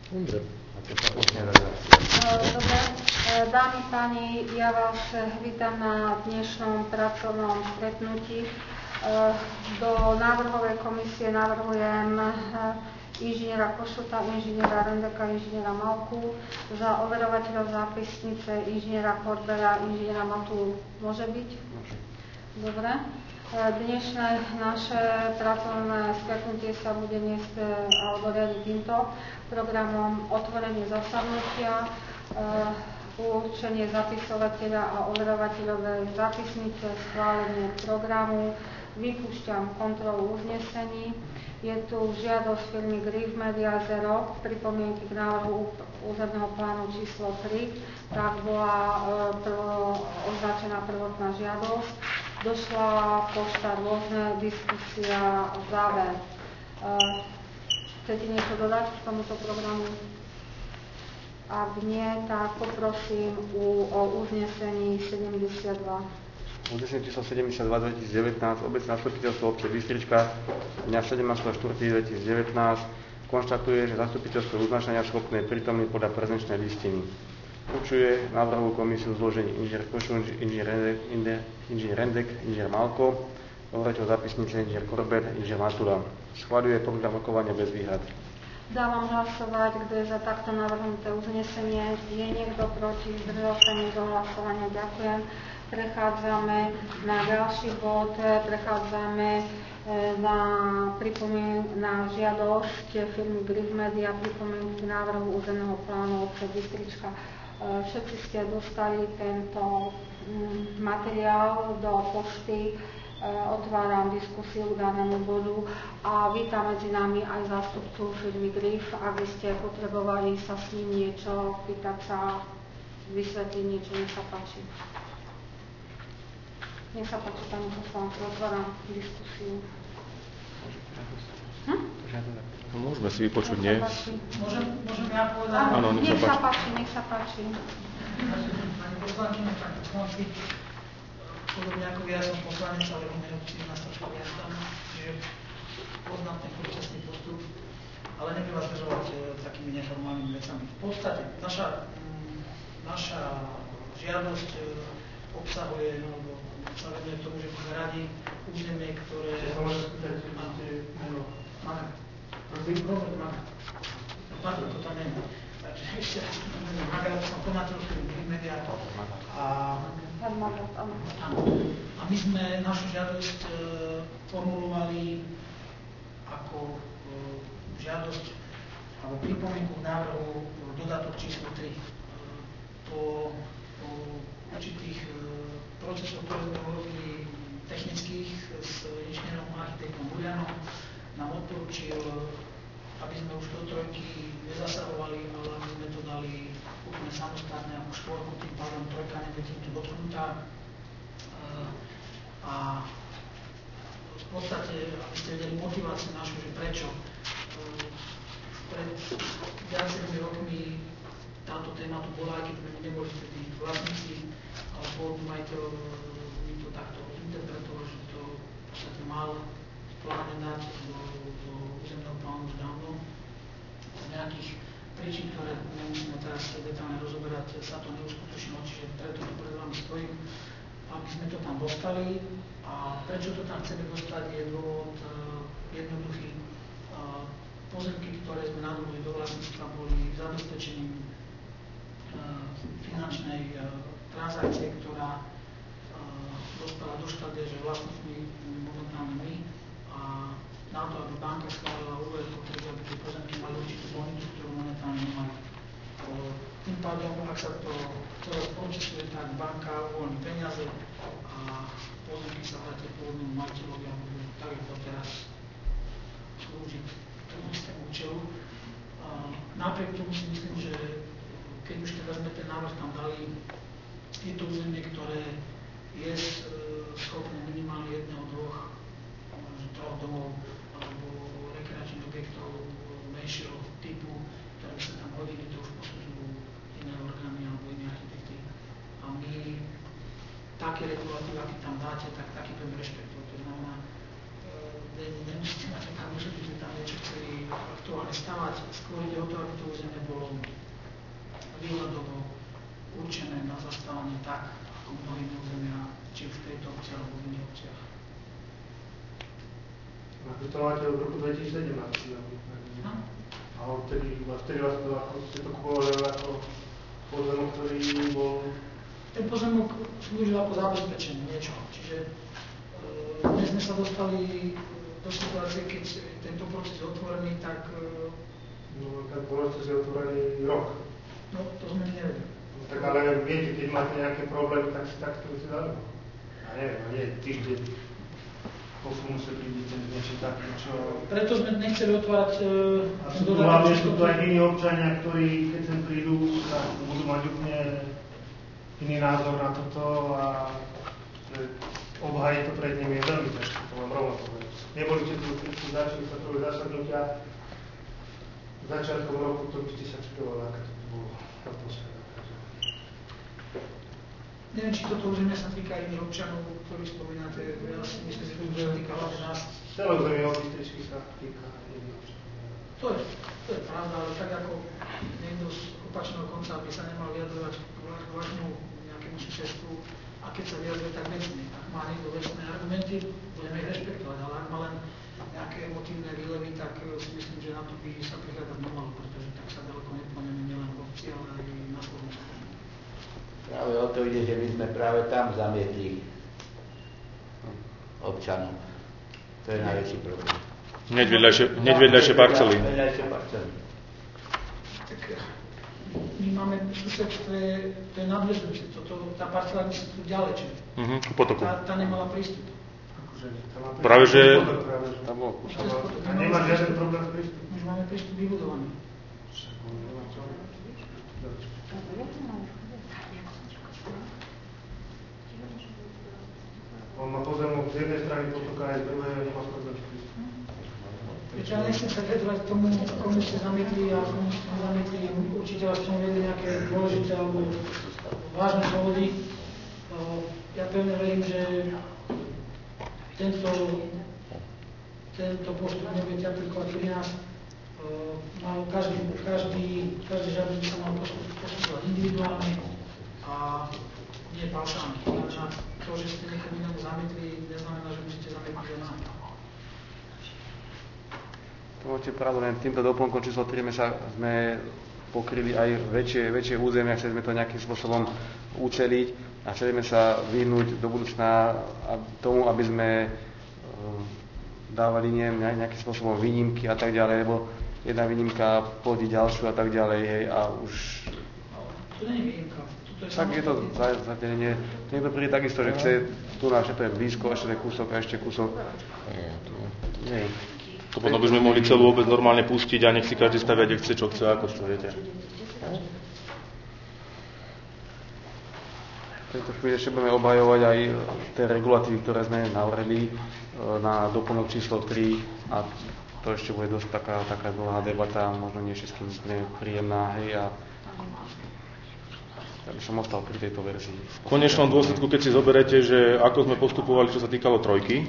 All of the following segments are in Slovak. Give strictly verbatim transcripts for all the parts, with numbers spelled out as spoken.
Dobre, dámy, páni, ja vás vítam na dnešnom pracovnom stretnutí. Do návrhovej komisie navrhujem inžiniera Košuta, inžiniera Rendeka, inžiniera Malku, za overovateľov zápisnice inžiniera Korbera, inžiniera Matu. Môže byť? Môže. Dobre. Dnešné naše pracovné stretnutie sa bude niesť alebo riadiť týmto programom: otvorenie zasadnutia, určenie zapisovateľa a overovateľovej zápisnice, schválenie programu, vypúšťam kontrolu uznesení. Je tu žiadosť firmy Griff Media Zero, pripomienky k návrhu územného plánu číslo tri, tak bola prvo, označená prvotná žiadosť. Došla pošta rôzne, diskusia, záver. Chcete niečo dodať k tomuto programu? Ak nie, tak poprosím u, o uznesení sedemdesiatdva. Uznesenie číslo sedemdesiatdva dvetisícdevätnásť, obecné zastupiteľstvo obce Bystrička dňa sedemnásteho štvrtého dvetisícdevätnásť konštatuje, že zastupiteľstvo uznášania schopné prítomný podľa prezenčnej listiny. Určuje návrhovú komisiu zložení inžinier Košunč, inžinier Rendek, inžinier Rendek, inžinier Malko, overovateľ zápisnice inžinier Korber, inžinier Matula. Schvaľuje program rokovania bez výhrad. Dávam hlasovať, kto je za takto navrhnuté uznesenie. Je niekto proti? Zdržal sa niekto hlasovania? Ďakujem. Prechádzame na ďalší bod. Prechádzame na, pripomien- na žiadosť firmy Griff Media pripomienky návrhu územného plánu obce Bystrička. Všetci ste dostali tento materiál do pošty. Otváram diskusiu k danému bodu a vítam medzi nami aj zástupcu firmy Griff. Ak by ste potrebovali sa s ním niečo, pýtať sa, vysvetliť niečo, nech sa páči. Nech sa páči, pani poslanci, otváram diskusiu. Hm? Môžeme si vypočuť, nie? Môžem, môžem ja povedať? Áno, nech, nech sa páči, nech sa páči. Pani poslankyňa, pani poslanci, podobne ako ja som poslanec, ale v inej obci na Straškom jazdám, čiže poznám ten procesný postup, ale nebudem vás zdržovať takými neformálnymi vecami. V podstate naša, naša žiadosť obsahuje, alebo sa venuje tomu, že sme radi územie, ktoré... Máme. Robert Maga. Pardon, to tam nemá. Takže ešte raz, Maga, som pomátil firmy Griff Media a... A my sme našu žiadosť e, formulovali ako e, žiadosť alebo pripomienku k návrhu dodatok číslo tri. E, po, po určitých e, procesoch, ktoré sme urobili technických s inžinierom architektom Burianom, nám odporúčil, aby sme už do trojky nezasahovali, ale aby sme to dali úplne samostatné ako štvorku, tým pádom trojka nebude týmto dotknutá. A v podstate, aby ste vedeli motiváciu našu, že prečo. Pred viacerými rokmi táto téma tu bola, aj keď sme neboli vtedy vlastníci, ale pôvodný majiteľ mi to takto interpretoval, že to v podstate mal pláne dať do, do územného plánu už dávno. Z nejakých príčin, ktoré nemusíme teraz detálne rozoberať, sa to neuskutočnilo, čiže preto tu pred vami stojím, aby sme to tam dostali. A prečo to tam chceme dostať, je dôvod uh, jednoduchý. Uh, pozemky, ktoré sme nadobudli do vlastníctva, boli zabezpečením uh, finančnej uh, transakcie, ktorá uh, dostala do štádia, že vlastníctví momentálne my. A na to, aby banka schválila úver, potrebuje, aby tie pozemky mali určitú bonitu, ktorú momentálne nemajú. Tým pádom, ak sa to celé procesuje, tak banka uvoľní peniaze a pozemky sa vrátia pôvodnému majiteľovi a budú tak, ako teraz slúžiť tomu istému účelu. Napriek tomu si myslím, že keď už teda sme ten návrh tam dali, je to územie, ktoré je schopné minimálne jedného, dvoch, možno troch domov alebo rekreačných objektov menšieho typu, ktoré sa tam hodili, to už posudzujú iné orgány alebo iné architekty. A my také regulatívy, aké tam dáte, tak taký budeme rešpektovať. To znamená, e, nemusíte na to tam, že by sme tam niečo chceli aktuálne stavať. Skôr ide o to, aby to územie nebolo výhľadovo určené na zastávanie tak, ako mnohé územia, či v tejto obci alebo v iných obciach. A vy to máte od roku dvetisícsedemnásť. No. A odtedy, vtedy vás to, ako ste to kupovali ako pozemok, ktorý bol... Ten pozemok slúžil ako zabezpečenie niečoho. Čiže e, dnes sme sa dostali do situácie, keď tento proces je otvorený, tak... E, no, ten proces je otvorený rok. No, to sme nevedeli. No, tak ale viete, keď máte nejaké problémy, tak si takto si dali. A neviem, a nie týždeň posunú sa byť niečo také, čo... Preto sme nechceli otvárať... E, a sú tu hlavne, sú tu aj iní občania, ktorí, keď sem prídu, tak budú mať úplne iný názor na toto a obhájiť to pred nimi je veľmi ťažké, to mám rovno povedať. Neboli ste tu, keď ste začali sa toho zasadnutia začiatkom roku, to by ste sa čudovali, aká to bolo atmosféra. Neviem, či toto územie sa týka iných občanov, ktorých spomínate. Ja si myslím, že to sa týka hlavne nás. Celé územie Obystričky sa týka iných občanov. To je, to je pravda, ale tak ako niekto z opačného konca by sa nemal vyjadrovať k vášmu nejakému susedstvu, a keď sa vyjadruje tak vecne. Ak má niekto vecné argumenty, budeme ich rešpektovať, ale ak má len nejaké emotívne výlevy, tak si myslím, že na to by sa prihľadať nemalo, pretože tak sa ďaleko neponeme nielen v obci, ale aj na Slovensku. Práve o to ide, že my sme práve tam zamietli občanov. To je najväčší problém. Hneď vedľajšie parcely. Vedľajšie parcely. Tak my máme v susedstve, to je nadväzujúce, tá parcela je tu ďalej, čiže Uh-huh, ku potoku. tá, tá nemala prístup. Akože, tam má Práve, že- potok, práve, že... Tam bol Už cez potok A nemá žiaden problém s prístupom. Už máme prístup vybudovaný. On má pozemok z jednej strany potoka aj z druhej, a nemá problém s prístupom. Viete, ja nechcem sa vyjadrovať k tomu, komu ste zamietli a komu ste nezamietli. Určite vás k tomu vedli nejaké dôležité alebo vážne dôvody. Ja pevne verím, že tento, tento postup nebudete aplikovať pri nás. Mal každý, každý, každý žiadosť by sa mal postupovať individuálne a nie paušálne. Znamená, to, že ste niekomu inému zamietli, neznamená, že musíte zamietnúť aj nám. Máte pravdu, len týmto doplnkom číslo tri sa sme pokryli aj väčšie, väčšie územia, chceli sme to nejakým spôsobom uceliť a chceli sme sa vyhnúť do budúcna tomu, aby sme dávali neviem, nejakým spôsobom výnimky a tak ďalej, lebo jedna výnimka plodí ďalšiu a tak ďalej, hej, a už... To nie je výnimka. To je tak je to zadelenie. Niekto príde takisto, že chce tu na všetko je blízko, ešte ten kúsok a ešte kúsok. Nie. To potom by sme mohli celú obec normálne pustiť a nech si každý stavia, kde chce, čo chce, ako čo, viete. V tejto chvíli ešte budeme obhajovať aj tie regulatívy, ktoré sme navrhli na doplnok číslo tri a to ešte bude dosť taká, taká dlhá debata, možno nie všetkým príjemná, hej, a ja by som ostal pri tejto verzii. V konečnom dôsledku, keď si zoberete, že ako sme postupovali, čo sa týkalo trojky,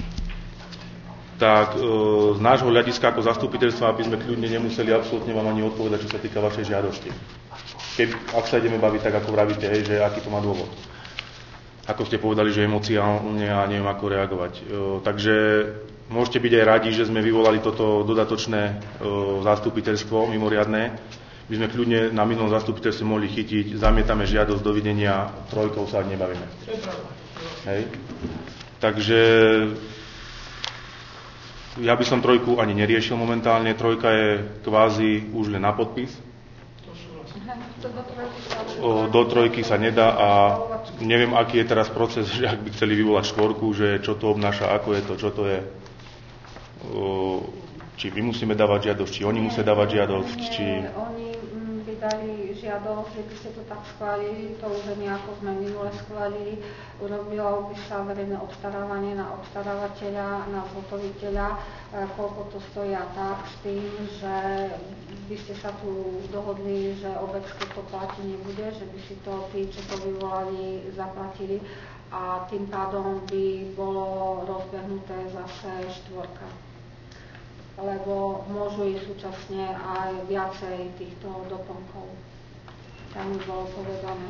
tak e, z nášho hľadiska ako zastupiteľstva, aby sme kľudne nemuseli absolútne vám ani odpovedať, čo sa týka vašej žiadosti. Keď, ak sa ideme baviť tak, ako vravíte, hej, že aký to má dôvod. Ako ste povedali, že emociálne a neviem, ako reagovať. E, takže môžete byť aj radi, že sme vyvolali toto dodatočné e, zastupiteľstvo mimoriadne. My sme kľudne na minulom zastupiteľstve mohli chytiť, zamietame žiadosť, dovidenia, trojkou sa ak nebavíme. To je pravda. Hej. Takže ja by som trojku ani neriešil momentálne. Trojka je kvázi už len na podpis. O, do trojky sa nedá a neviem, aký je teraz proces, že ak by chceli vyvolať štvorku, že čo to obnáša, ako je to, čo to je. O, či my musíme dávať žiadosť, či oni musia dávať žiadosť, či... Oni by dali žiadosť, že by ste to tak schválili, to územie, ako sme minule schválili, urobilo by sa verejné obstarávanie na obstarávateľa, na zhotoviteľa, koľko to stojí a tak, s tým, že by ste sa tu dohodli, že obec to platiť nebude, že by si to tí, čo to vyvolali, zaplatili a tým pádom by bolo rozbehnuté zase štvorka. lebo môžu ísť súčasne aj viacej týchto doplnkov. Tam už bolo povedané.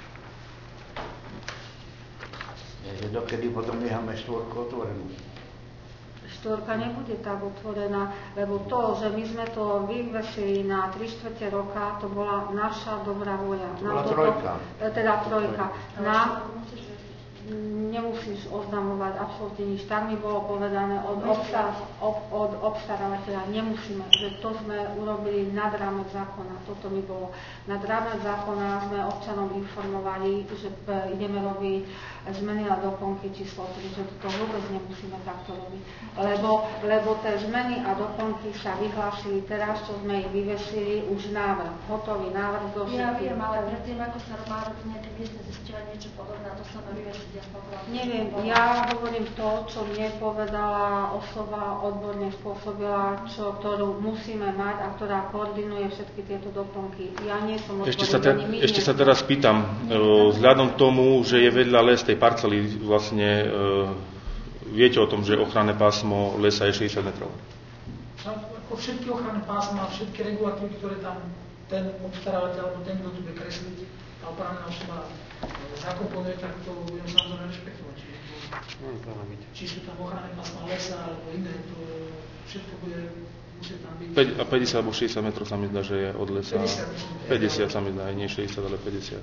Takže dokedy potom necháme štvorku otvorenú? Štvorka nebude tak otvorená, lebo to, že my sme to vyvesili na tri štvrte roka, to bola naša dobrá voľa. To bola trojka. Teda trojka. Na, nemusíš oznamovať absolútne nič. Tam mi bolo povedané od, obstar, ob, od obstarávateľa, nemusíme, že to sme urobili nad rámec zákona. Toto mi bolo. Nad rámec zákona sme občanom informovali, že ideme robiť zmeny a doplnky číslo tri, že to vôbec nemusíme takto robiť. Lebo, lebo tie zmeny a doplnky sa vyhlásili teraz, čo sme ich vyvesili, už návrh, hotový návrh do všetkých. Ja viem, ale predtým, ako sa má robiť nejaké miestne zisťovanie, niečo podobné, to sa má vyvesiť. Neviem, ja hovorím to, čo mne povedala osoba odborne spôsobila, čo, ktorú musíme mať a ktorá koordinuje všetky tieto doplnky. Ja nie som odborný. Ešte sa, te, ešte sa teraz pýtam, vzhľadom k tomu, že je vedľa les tej parcely, vlastne viete o tom, že ochranné pásmo lesa je šesťdesiat metrov? Ako všetky ochranné pásma, všetky regulatívy, ktoré tam ten obstarávateľ alebo ten, kto tu bude kresliť, tá oprávnená osoba zakomponuje, tak to budem samozrejme rešpektovať. Či sú tam ochranné pásma lesa alebo iné, to všetko bude musieť tam byť. A päťdesiat alebo šesťdesiat metrov sa mi zdá, že je od lesa. päťdesiat, päťdesiat sa mi zdá, nie šesťdesiat, ale päťdesiat.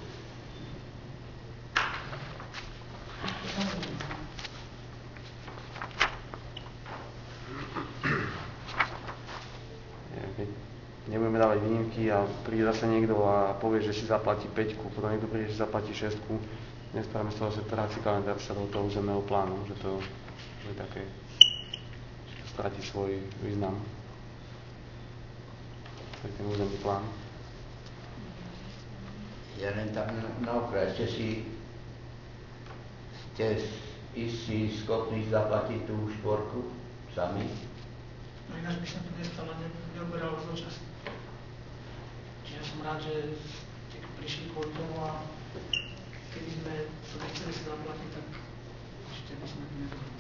Nebudeme dávať výnimky a príde zase niekto a povie, že si zaplatí päťku, potom niekto príde, že si zaplatí šestku. Nesprávame z toho separáci kalendár sa do toho územného plánu, že to je také, že to stratí svoj význam. To je ten územný plán. Ja len tam na okraj, ste si ste istí schopní zaplatiť tú štvorku sami? No ináč by som to nestalo, neoberal do času. Čiže som rád, že ste tu prišli kvôli tomu a keby sme to nechceli si zaplatiť, tak určite by sme to nezabili.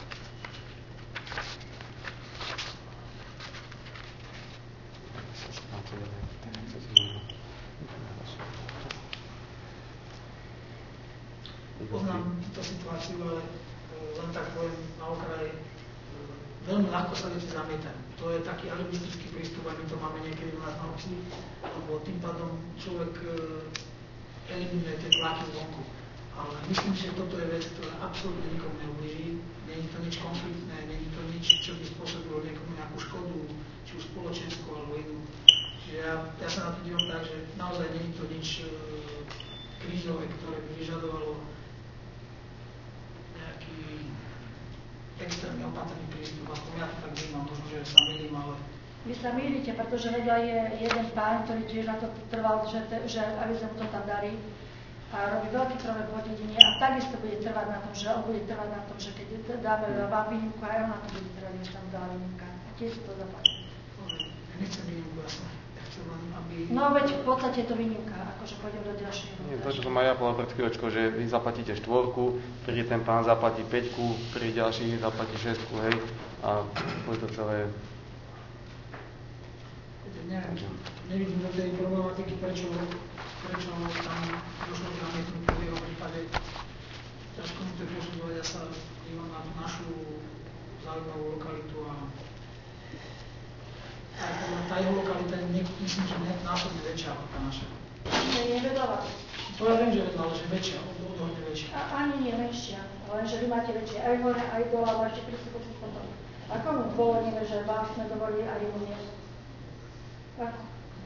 Poznám túto situáciu, ale len tak poviem na okraji, veľmi ľahko sa veci zamietajú. To je taký alibistický prístup, a my to máme niekedy u nás na obci, lebo tým pádom človek eliminuje tie tlaky zvonku. Ale myslím, že toto je vec, ktorá absolútne nikomu neublíži. Nie je to nič konfliktné, nie je to nič, čo by spôsobilo niekomu nejakú škodu, či už spoločenskú alebo inú. Čiže ja, ja sa na to dívam tak, že naozaj nie je to nič e, krízové, ktoré by vyžadovalo nejaký extrémne opatrný prístup, aspoň ja to tak vnímam, možno, že sa mýlim, ale... Vy sa mýlite, pretože vedľa je jeden pán, ktorý tiež na to trval, že, te, že aby sa mu to tam darí a robí veľký problém po dedine a takisto bude trvať na tom, že on bude trvať na tom, že keď dáme vám výnimku, aj on na to bude trvať, že tam dá výnimka. A tiež si to zaplatí. Ja nechcem výnimku, jasne. Ja chcem len, aby... No veď v podstate je to výnimka, akože pôjdem do ďalšieho. Nie, to, čo som aj ja povedal pred chvíľočkou, že vy zaplatíte štvorku, príde ten pán zaplatí päťku, príde ďalší zaplatí šestku, hej, a bude to celé... Neviem, nevidím do tej problematiky, prečo, prečo tam došlo k namietnutiu v jeho prípade. Ťažko mi to je posudzovať, ja sa dívam na tú našu zaujímavú lokalitu a aj tá jeho lokalita je, myslím, že ne, násobne väčšia ako tá naša. Nie je vedľa. To ja viem, že vedľa, ale že väčšia, odhodne väčšia. A ani nie menšia, lenže vy máte väčšie aj hore, aj dole, ale ešte prístup potom. A komu dôvodníme, že vám sme dovolili a jemu nie? Ako?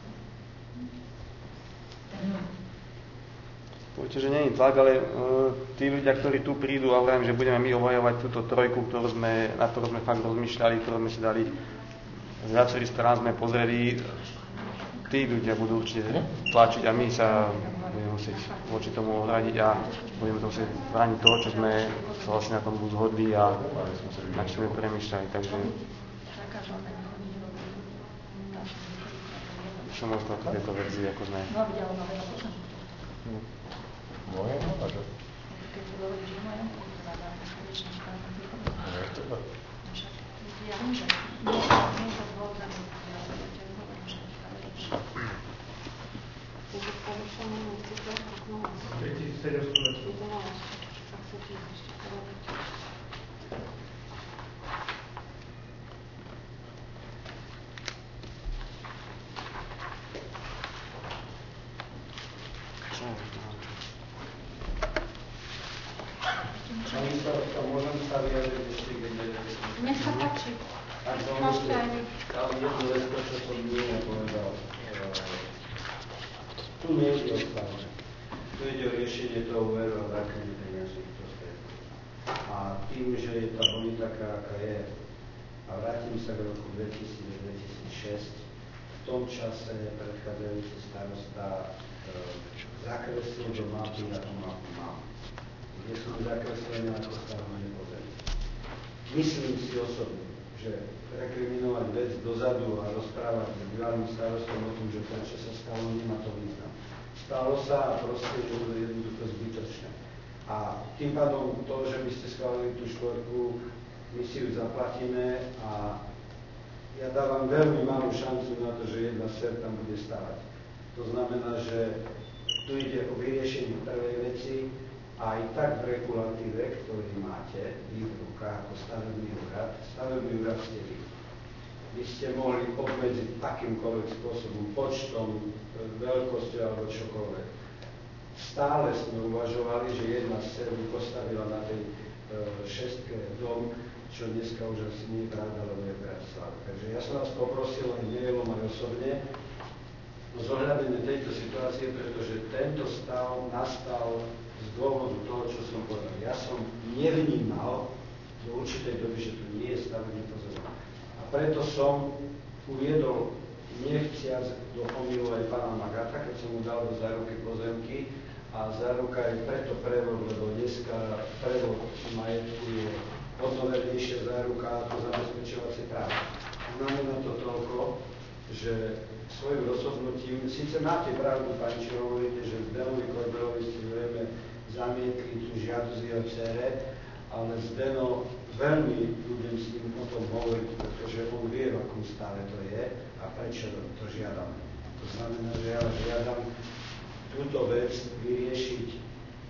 Poviete, že nie je tlak, ale uh, tí ľudia, ktorí tu prídu a hovorím, že budeme my obhajovať túto trojku, ktorú sme, na ktorú sme fakt rozmýšľali, ktorú sme si dali z viacerých strán sme pozreli, tí ľudia budú určite tlačiť a my sa budeme musieť voči tomu ohradiť a budeme to musieť brániť toho, čo sme sa vlastne na tom zhodli a na čo sme premýšľali. Takže som ostal v tejto verzii, ako sme. No, videla ma veľa počas. Moje, no, takže. Keď to hovoríš, že moje, to má dá konečne správne. No, ešte tak. Ja môžem. Nie, nie je to dôvod zamietať. Ja hovorím, že to je lepšie. tritisícsedemsto metrov. Pani starostka, môžem sa vyjadriť ešte k jednej veci? Nech sa páči. Ak Môžete aj vy. ale jednu vec, to, čo som nie povedal. Tu nie ide o stav. Tu ide o riešenie toho úveru a vrátenie peňazí prostriedkov. A tým, že je tá bonita taká, aká je, a vrátim sa k roku dvetisíc až dvetisícšesť, v tom čase predchádzajúci starosta e, zakreslil do mapy a tú mapu mám, kde sú zakreslené ako stavné pozemky. Myslím si osobne, že rekriminovať vec dozadu a rozprávať s bývalým starostom o tom, že prečo sa stalo, nemá to význam. Stalo sa a proste je to jednoducho zbytočné. A tým pádom to, že by ste schválili tú štvorku, my si ju zaplatíme a ja dávam veľmi malú šancu na to, že jedna ser tam bude stavať. To znamená, že tu ide o vyriešenie prvej veci a aj tak v regulatíve, ktorý máte vy v rukách ako stavebný úrad, stavebný úrad ste vy. Vy ste mohli obmedziť akýmkoľvek spôsobom, počtom, veľkosťou alebo čokoľvek. Stále sme uvažovali, že jedna z ser by postavila na tej e, šestke dom, čo dneska už asi nie je pravda, lebo je v Bratislave. Takže ja som vás poprosil aj mailom, aj osobne o zohľadenie tejto situácie, pretože tento stav nastal z dôvodu toho, čo som povedal. Ja som nevnímal do určitej doby, že tu nie je stavebný pozemok. A preto som uviedol nechciac do omylu aj pána Magata, keď som mu dal do záruky pozemky, a záruka je preto prevod, lebo dneska prevod majetku je hodnovernejšia záruka ako zabezpečovacie právo. Znamená to toľko, že svojim rozhodnutím, síce máte pravdu, pani, čo hovoríte, že Zdenovi Korbelovi ste zrejme zamietli tú žiadosť jeho dcere, ale Zdeno veľmi budem s ním o tom hovoriť, pretože on vie, v akom stave to je a prečo to žiadame. To znamená, že ja žiadam túto vec vyriešiť e,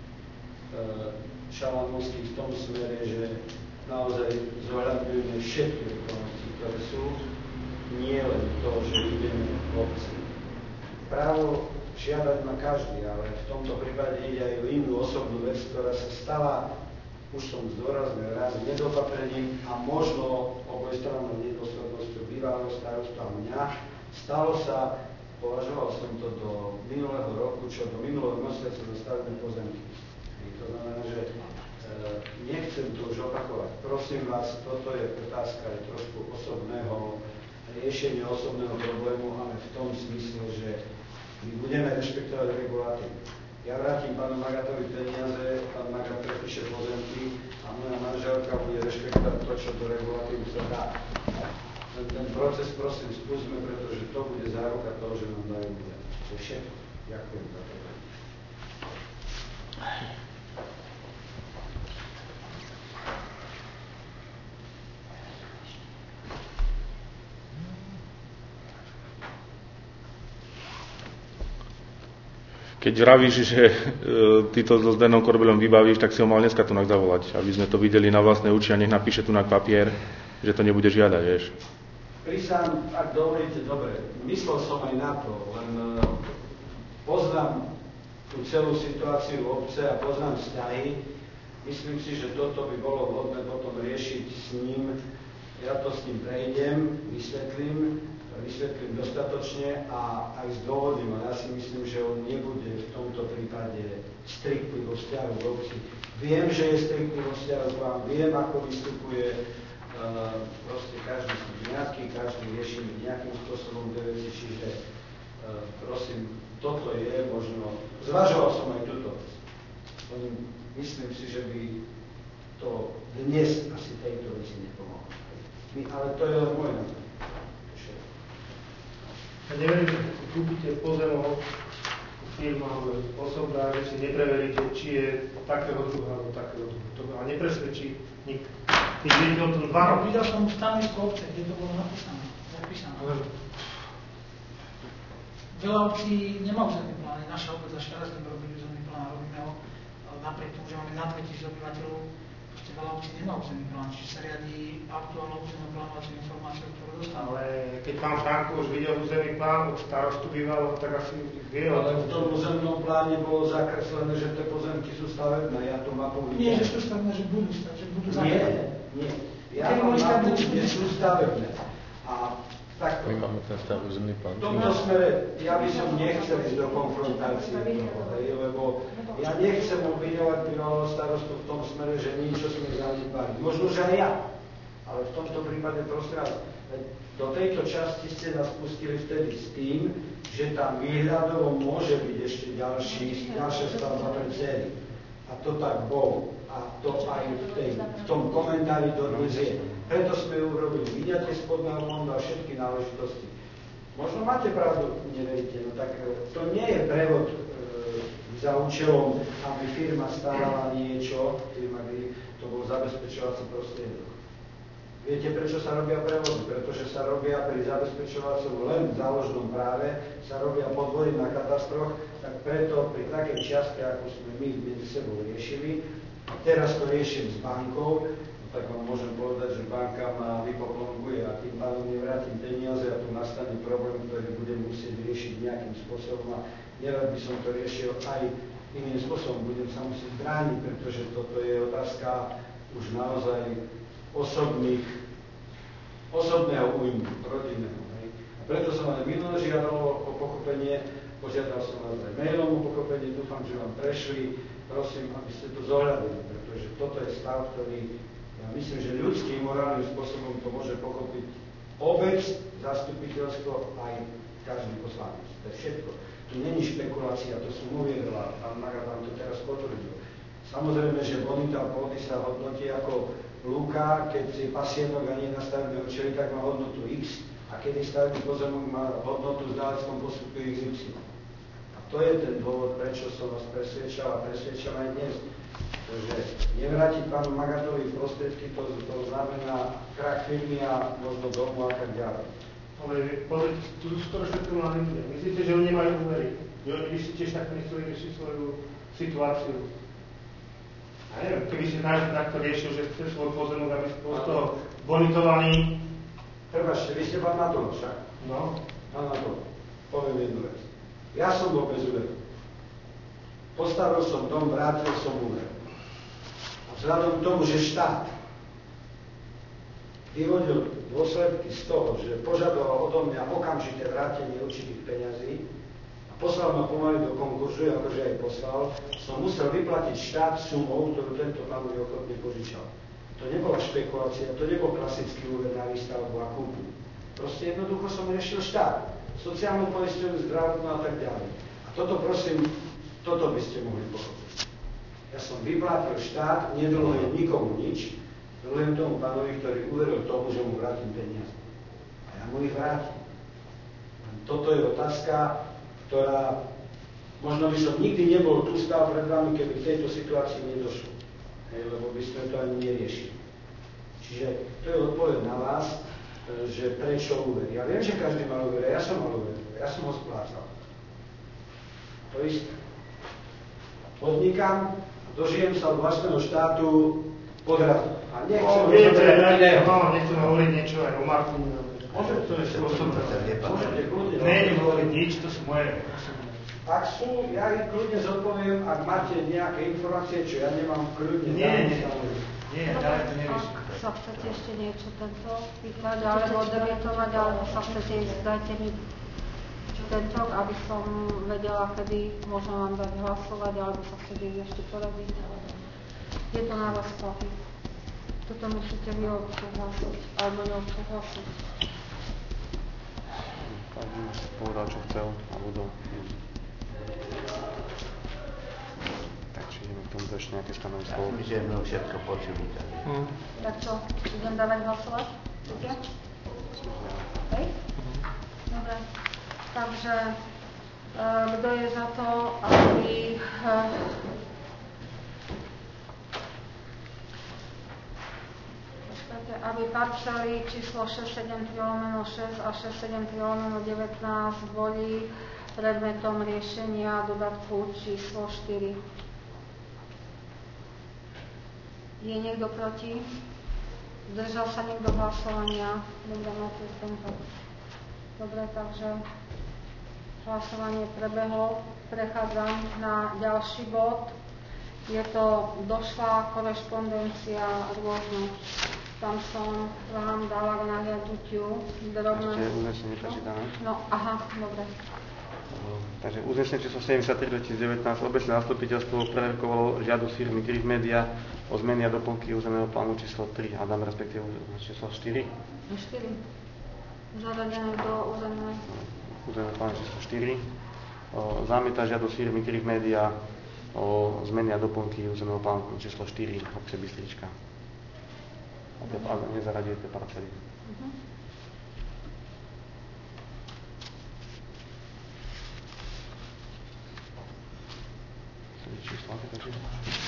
Šalamovský v tom smere, že naozaj zohľadňujeme všetky okolnosti, ktoré sú, nie len to, že ideme v obci. Právo žiadať má každý, ale v tomto prípade ide aj o inú osobnú vec, ktorá sa stala, už som zdôraznil raz, nedopatrením a možno obojstrannou nedôslednosťou bývalého starostu a mňa. Stalo sa, považoval som to do minulého roku, čo do minulého mesiaca za stavebné pozemky. To znamená, že e, nechcem to už opakovať. Prosím vás, toto je otázka aj trošku osobného riešenia osobného problému, ale v tom smysle, že my budeme rešpektovať reguláciu. Ja vrátim pánu Magatovi peniaze, pán Magat prepíše pozemky a moja manželka bude rešpektovať to, čo do regulatívy sa dá. Ten, ten proces prosím skúsme, pretože to bude záruka toho, že nám dajú bude. To je všetko. Ďakujem za to. Keď vravíš, že e, ty to so Zdenom Korbelom vybavíš, tak si ho mal dneska tu zavolať, aby sme to videli na vlastné oči a nech napíše tu na papier, že to nebude žiadať, vieš. Prísam, ak dovolíte, dobre, myslel som aj na to, len uh, poznám tú celú situáciu v obce a poznám vzťahy. Myslím si, že toto by bolo vhodné potom riešiť s ním. Ja to s ním prejdem, vysvetlím, vysvetlím dostatočne a aj zdôvodím. A ja si myslím, že on nebude v tomto prípade striktný vo vzťahu v obci. Viem, že je striktný vo vzťahu k vám, viem, ako vystupuje. Uh, proste každý sú nejaký, každý rieši nejakým spôsobom tie veci, čiže uh, prosím, toto je možno, zvažoval som aj túto vec. Myslím si, že by to dnes asi tejto veci nepomohlo. Ale to je len môj názor. A neverím, že keď si kúpite pozemok firma alebo osobná, že si nepreveríte, či je takého druha alebo takého druha. To ma nepresvedčí nikto. Keď viete o tom dva roky. Videl som stanovisko obce, kde to bolo napísané, zapísané. Veľa obcí nemá územný plán, naša obec až teraz sme robili územný plán, robíme ho napriek tomu, že máme na dvetisíc obyvateľov, proste veľa obcí nemá územný plán, čiže sa riadi aktuálnou územnou plánovacou informáciou, ktorú dostanú. Ale keď pán Franko už videl územný plán, od starostu býval, tak asi vie o Ale tom. v tom územnom pláne bolo zakreslené, že tie pozemky sú stavebné, ja to mapu vidím. Nie, že sú stavebné, že budú stavebné, že budú Nie, stavebné. nie. Ja mám mapu, kde sú stavebné. A tak My máme ten starý územný plán. v tomto smere ja by som nechcel ísť do konfrontácie, lebo ja nechcem obviňovať bývalého starostu v tom smere, že niečo sme zanedbali. Možno, že aj ja. Ale v tomto prípade prosím vás, do tejto časti ste nás pustili vtedy s tým, že tam výhľadovo môže byť ešte ďalší, ďalšia stavba pre dcery. A to tak bolo. A to aj v, tej, v tom komentári dodnes je. Preto sme ju urobili. Vidíte spodného fonda všetky náležitosti. Možno máte pravdu, neveríte, no tak to nie je prevod e, za účelom, aby firma starala niečo, firma, kde to bol zabezpečovací prostriedok. Viete, prečo sa robia prevody? Pretože sa robia pri zabezpečovacom len v záložnom práve, sa robia podvody na katastroch, tak preto pri takej čiastke, ako sme my medzi sebou riešili, a teraz to riešim s bankou, no tak vám môžem povedať, že banka ma vypoklonguje a tým pádom nevrátim peniaze a tu nastane problém, ktorý budem musieť riešiť nejakým spôsobom a nerad by som to riešil aj iným spôsobom. Budem sa musieť brániť, pretože toto je otázka už naozaj osobných, osobného újmu, rodinného. Hej. A preto som aj minulé žiadal o pochopenie, požiadal som vás aj mailom o pochopenie, dúfam, že vám prešli. Prosím, aby ste to zohľadili, pretože toto je stav, ktorý, ja myslím, že ľudským, morálnym spôsobom to môže pochopiť obec, zastupiteľstvo, aj každý poslanec. To je všetko. Tu není špekulácia, to som uviedol a pán Maga vám to teraz potvrdil. Samozrejme, že bonita pôdy sa hodnotí ako lúka, keď si pasienok a nie na stavebné účely, tak má hodnotu X, a keď stavebný pozemok má hodnotu v zdáleckom postupku X Y. To je ten dôvod, prečo som vás presvedčal a presvedčal aj dnes. Takže nevrátiť pánu Magatovi prostriedky, to, to znamená krach firmy a možno domu a tak ďalej. Ale pozrite, tu sú to špekulálne ľudia. Myslíte, že oni nemajú úvery? Vy si tiež takto nechceli riešiť svoju situáciu. A neviem, keby si náš takto riešil, že chce svoj pozemok, aby bol z toho bonitovaný. Prepáčte, vy ste pán Matula však? No. Pán Matula, poviem jednu vec. Ja som bol bez úveru. Postavil som dom, vrátil som úver. A vzhľadom k tomu, že štát vyvodil dôsledky z toho, že požadoval odo mňa okamžité vrátenie určitých peňazí a poslal ma pomaly do konkurzu, akože aj poslal, som musel vyplatiť štát sumou, ktorú tento pán mi ochotne požičal. To nebola špekulácia, to nebol klasický úver na výstavbu a kúpu. Proste jednoducho som riešil štát. Sociálnu poisťovňu, zdravotnú a tak ďalej. A toto prosím, toto by ste mohli pochopiť. Ja som vyplatil štát, nedlhujem nikomu nič, dlhujem tomu pánovi, ktorý uveril tomu, že mu vrátim peniaze. A ja mu ich vrátim. Toto je otázka, ktorá, možno by som nikdy nebol tu stál pred vami, keby k tejto situácii nedošlo. Hej, lebo by sme to ani neriešili. Čiže to je odpoveď na vás, že prečo úver. Ja viem, že každý mal úver, ja som mal úver, ja som ho splácal. To isté. Podnikám, dožijem sa od vlastného štátu podrazu. A nechcem O, viete, iného. no, nechcem hovoriť niečo aj o Marku. Môžete, to je spôsobné. Môžete kľudne. Nejde hovoriť nič, to sú moje osobné. Ak sú, ja ich kľudne zodpoviem, ak máte nejaké informácie, čo ja nemám, kľudne. Nie, dám, nie, samozrejme. nie, ďalej to nevyšlo. Ak sa chcete ešte niečo tento vyklať, alebo debitovať, alebo sa chcete ísť, dajte mi tento, aby som vedela, kedy môžem vám dať hlasovať, alebo sa chcete ísť ešte poradiť. Je to na vás platí. Toto musíte vy odsúhlasiť, alebo neodsúhlasiť. Každý si povedal, čo chcel a budol. Takže ideme k tomu ešte nejaké stanovisko. Ja my sme všetko počuli. Hm. Tak čo, idem dávať hlasovať? Chcete? Hej? Dobre. Takže, uh, kto je za to, aby... Uh, aby parcely číslo šesť sedem tri lomeno šesť a šesť sedem tri lomeno devätnásť boli predmetom riešenia dodatku číslo štyri. Je niekto proti? Zdržal sa niekto hlasovania? Dobre, máte tento. Dobre, takže hlasovanie prebehlo. Prechádzam na ďalší bod. Je to došlá korešpondencia rôzna. Tam som vám dala k nahliadnutiu drobné. Ešte uznesenie prečítané. No, aha, dobre. Takže uznesenie číslo sedemdesiattri dvetisícdevätnásť obecné zastupiteľstvo preverkovalo žiadosť firmy Grif Media o zmeny a doplnky územného plánu číslo tri, Adam, respektíve číslo štyri. štyri. Zaradené do územného. Územného plánu číslo štyri. O, zamieta žiadosť firmy Grif Media o zmeny a doplnky územného plánu číslo štyri, obce Bystrička. A nezaradiete parcely. Uh-huh. Číslo, aké to číslo?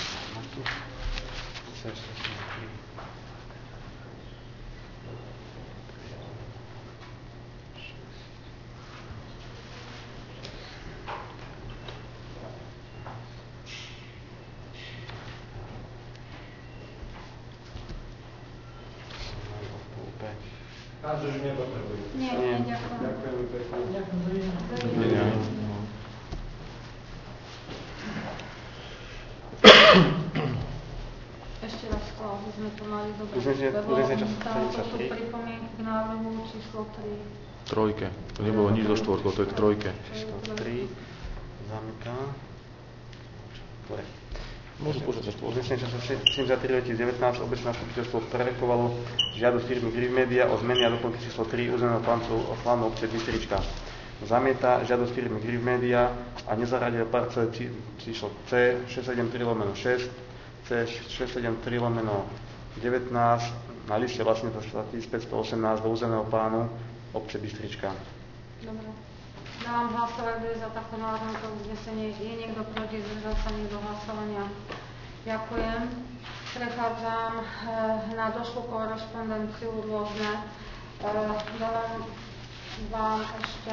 Nás už nepotrebujú. Nie, nie, ďakujem. Ďakujem pekne. Dovidenia. Ešte raz to, aby sme to mali dobre. Uznesenie- Lebo uznesenie čas- tam to sú sedemdesiattri. pripomienky k návrhu číslo tri. Trojke. To nebolo nič do štvorkou, to je k trojke. Číslo tri. Zamyká. Dobre. Môžu požiadať. Uznesenie číslo sedemdesiattri dvetisícdevätnásť obecné zastupiteľstvo preverkovalo žiadosť firmy Grif Media o zmeny a doplnky číslo tri územného plánu obce Bystrička. Zamieta žiadosť firmy Grif Media a nezaradil parcele či, číslo C šesť sedem tri lomeno šesť, C šesť sedem tri lomeno devätnásť na liste vlastníctva tisícpäťstoosemnásť do územného plánu obce Bystrička. Dobre. Dávam hlasovať, kto je za takto navrhnuté uznesenie. Je niekto proti, zdržal sa niekto hlasovania? Ďakujem. Prechádzam e, na došlú korešpondenciu rôzne. E, dávam vám ešte,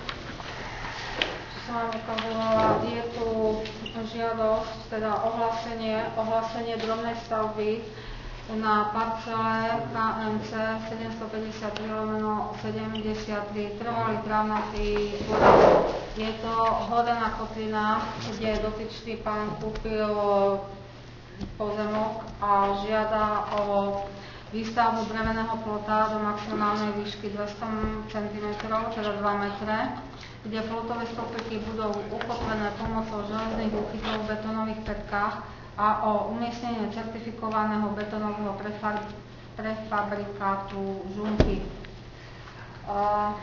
čo som vám ukazovala, je tu žiadosť, teda ohlásenie, ohlásenie drobnej stavby na parcele ká em cé sedemstopäťdesiattri lomeno sedemdesiattri trvalý trávnatý porad. Je to Hodená kotlina, kde dotyčný pán kúpil pozemok a žiada o výstavbu dreveného plota do maximálnej výšky dvesto centimetrov, teda dva metre, kde plotové stĺpiky budú ukotvené pomocou železných úchytov v betónových petkách a o umiestnenie certifikovaného betónového prefabrikátu žunky. Uh,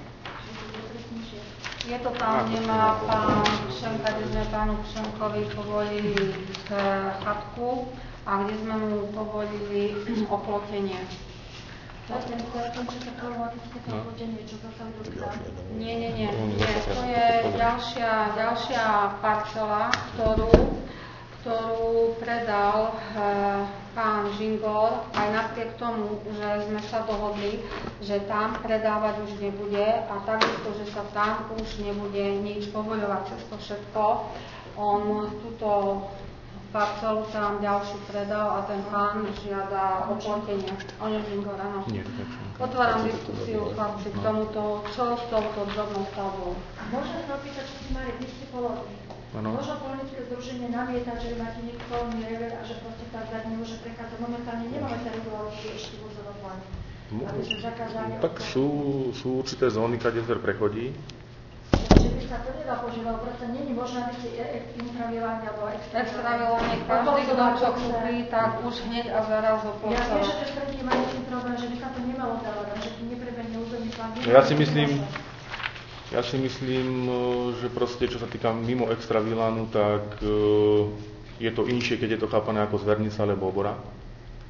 je to tam, kde má pán Pšenka, kde sme pánu Pšenkovi povolili chatku a kde sme mu povolili oplotenie. To je ten, ten, čo sa problematické to oplotenie, čo sa tam dotýka. Nie, nie, nie, nie. To je ďalšia, ďalšia parcela, ktorú ktorú predal e, pán Žingor, aj napriek tomu, že sme sa dohodli, že tam predávať už nebude a takisto, že sa tam už nebude nič povoľovať cez to všetko. On túto parcelu tam ďalšiu predal a ten pán žiada oplotenie. On je Žingor, áno. Otváram diskusiu chlapci k tomuto, čo s touto drobnou stavbou. Môžem sa opýtať, čo si Marek, vy ste položili. Ano. Možno politické združenie namieta, že máte nekonformný rever a že proste tá zať nemôže prechádzať. Momentálne nemáme sa reguláciu ešte v územnom pláne. Aby sme zakázali. Tak sú, sú určité zóny, kde zver prechodí. Že by sa to nedá požívať, proste není možné, aby si intravilanie alebo extravilanie, každý, kto čo kúpi, tak už hneď a zaraz ho Ja plocel. viem, že to stretí majú tým problém, že by sa to nemalo dávať, že tým neprebehne územný plán. Ja si myslím, Ja si myslím, že proste, čo sa týka mimo extravilánu, tak je to inšie, keď je to chápané ako zvernica alebo obora.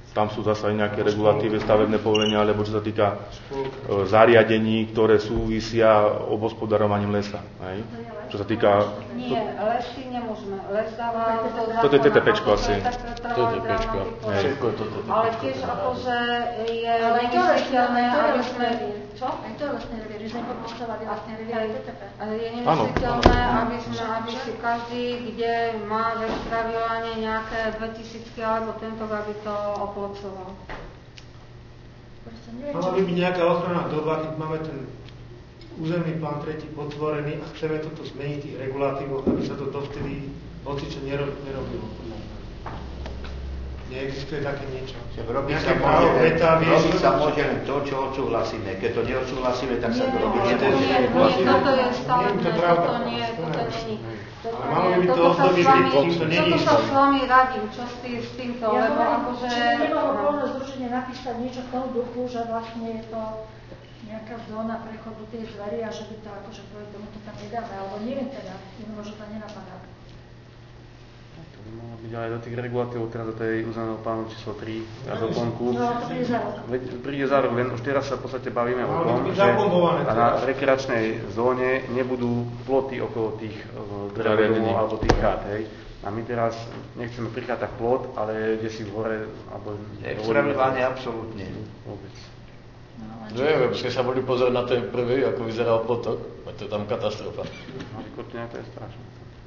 Tam sú zasa nejaké regulatíve, stavebné povolenia, alebo čo sa týka e, zariadení, ktoré súvisia obhospodarovaním lesa. Hej? Čo sa týka... Nie, lesy nemôžeme. Les dáva do zákona. Toto je TTPčko asi. To je TTPčko. Všetko je to TTPčko. Ale tiež akože je Ale aj to nemysliteľné, lesné, aby lesné sme... revír. Čo? Aj to je lesný revír, že sme podpisovali lesný revír aj té té pé. Ale je nemysliteľné, aby sme, aby si každý, kde má ve Straviláne nejaké dvetisícky alebo tento, aby to oplocoval. Proste neviem, Mala by byť nejaká ochranná doba, keď máme ten územný plán tretí potvorený a chceme toto zmeniť v tých regulatívoch, aby sa to dovtedy hocičo nerobilo. Neexistuje také niečo. Robiť sa, Nejaké právo môže, veta, vieš, robiť sa čo- môže len to, čo odsúhlasíme. Keď to neodsúhlasíme, tak sa to Nie, robiť nie, nemôže. nie, toto je stále, Nie je to ne, pravda. toto nie, toto není. Toto Ale malo by nie, byť to toto sa obdobie, s vami, keď týmto toto není sa išlo. s vami radím, čo s, tý, s týmto, Ja lebo hovorím, akože... či by nemalo no. voľné združenie napísať niečo v tom duchu, že vlastne je to nejaká zóna prechodu tej zvery a že by to akože kvôli tomu to tam nedáme, alebo neviem teda, jednoducho to nenapadá. To by mohlo byť aj do tých regulatívov, teraz do tej územného plánu číslo tri a doplnku. No, to príde za rok. Veď príde za rok, len už teraz sa v podstate bavíme o Malo tom, byť že zakombované a na teraz. rekreačnej zóne nebudú ploty okolo tých uh, Zariadení. drevodomov alebo tých chát, hej. A my teraz nechceme prichádzať plot, ale kde si v hore, alebo... Extravovanie absolútne. Vôbec. Neviem, ste sa boli pozrieť na ten prvý, ako vyzeral potok, a to je tam katastrofa. No, Kotlina, to je strašné.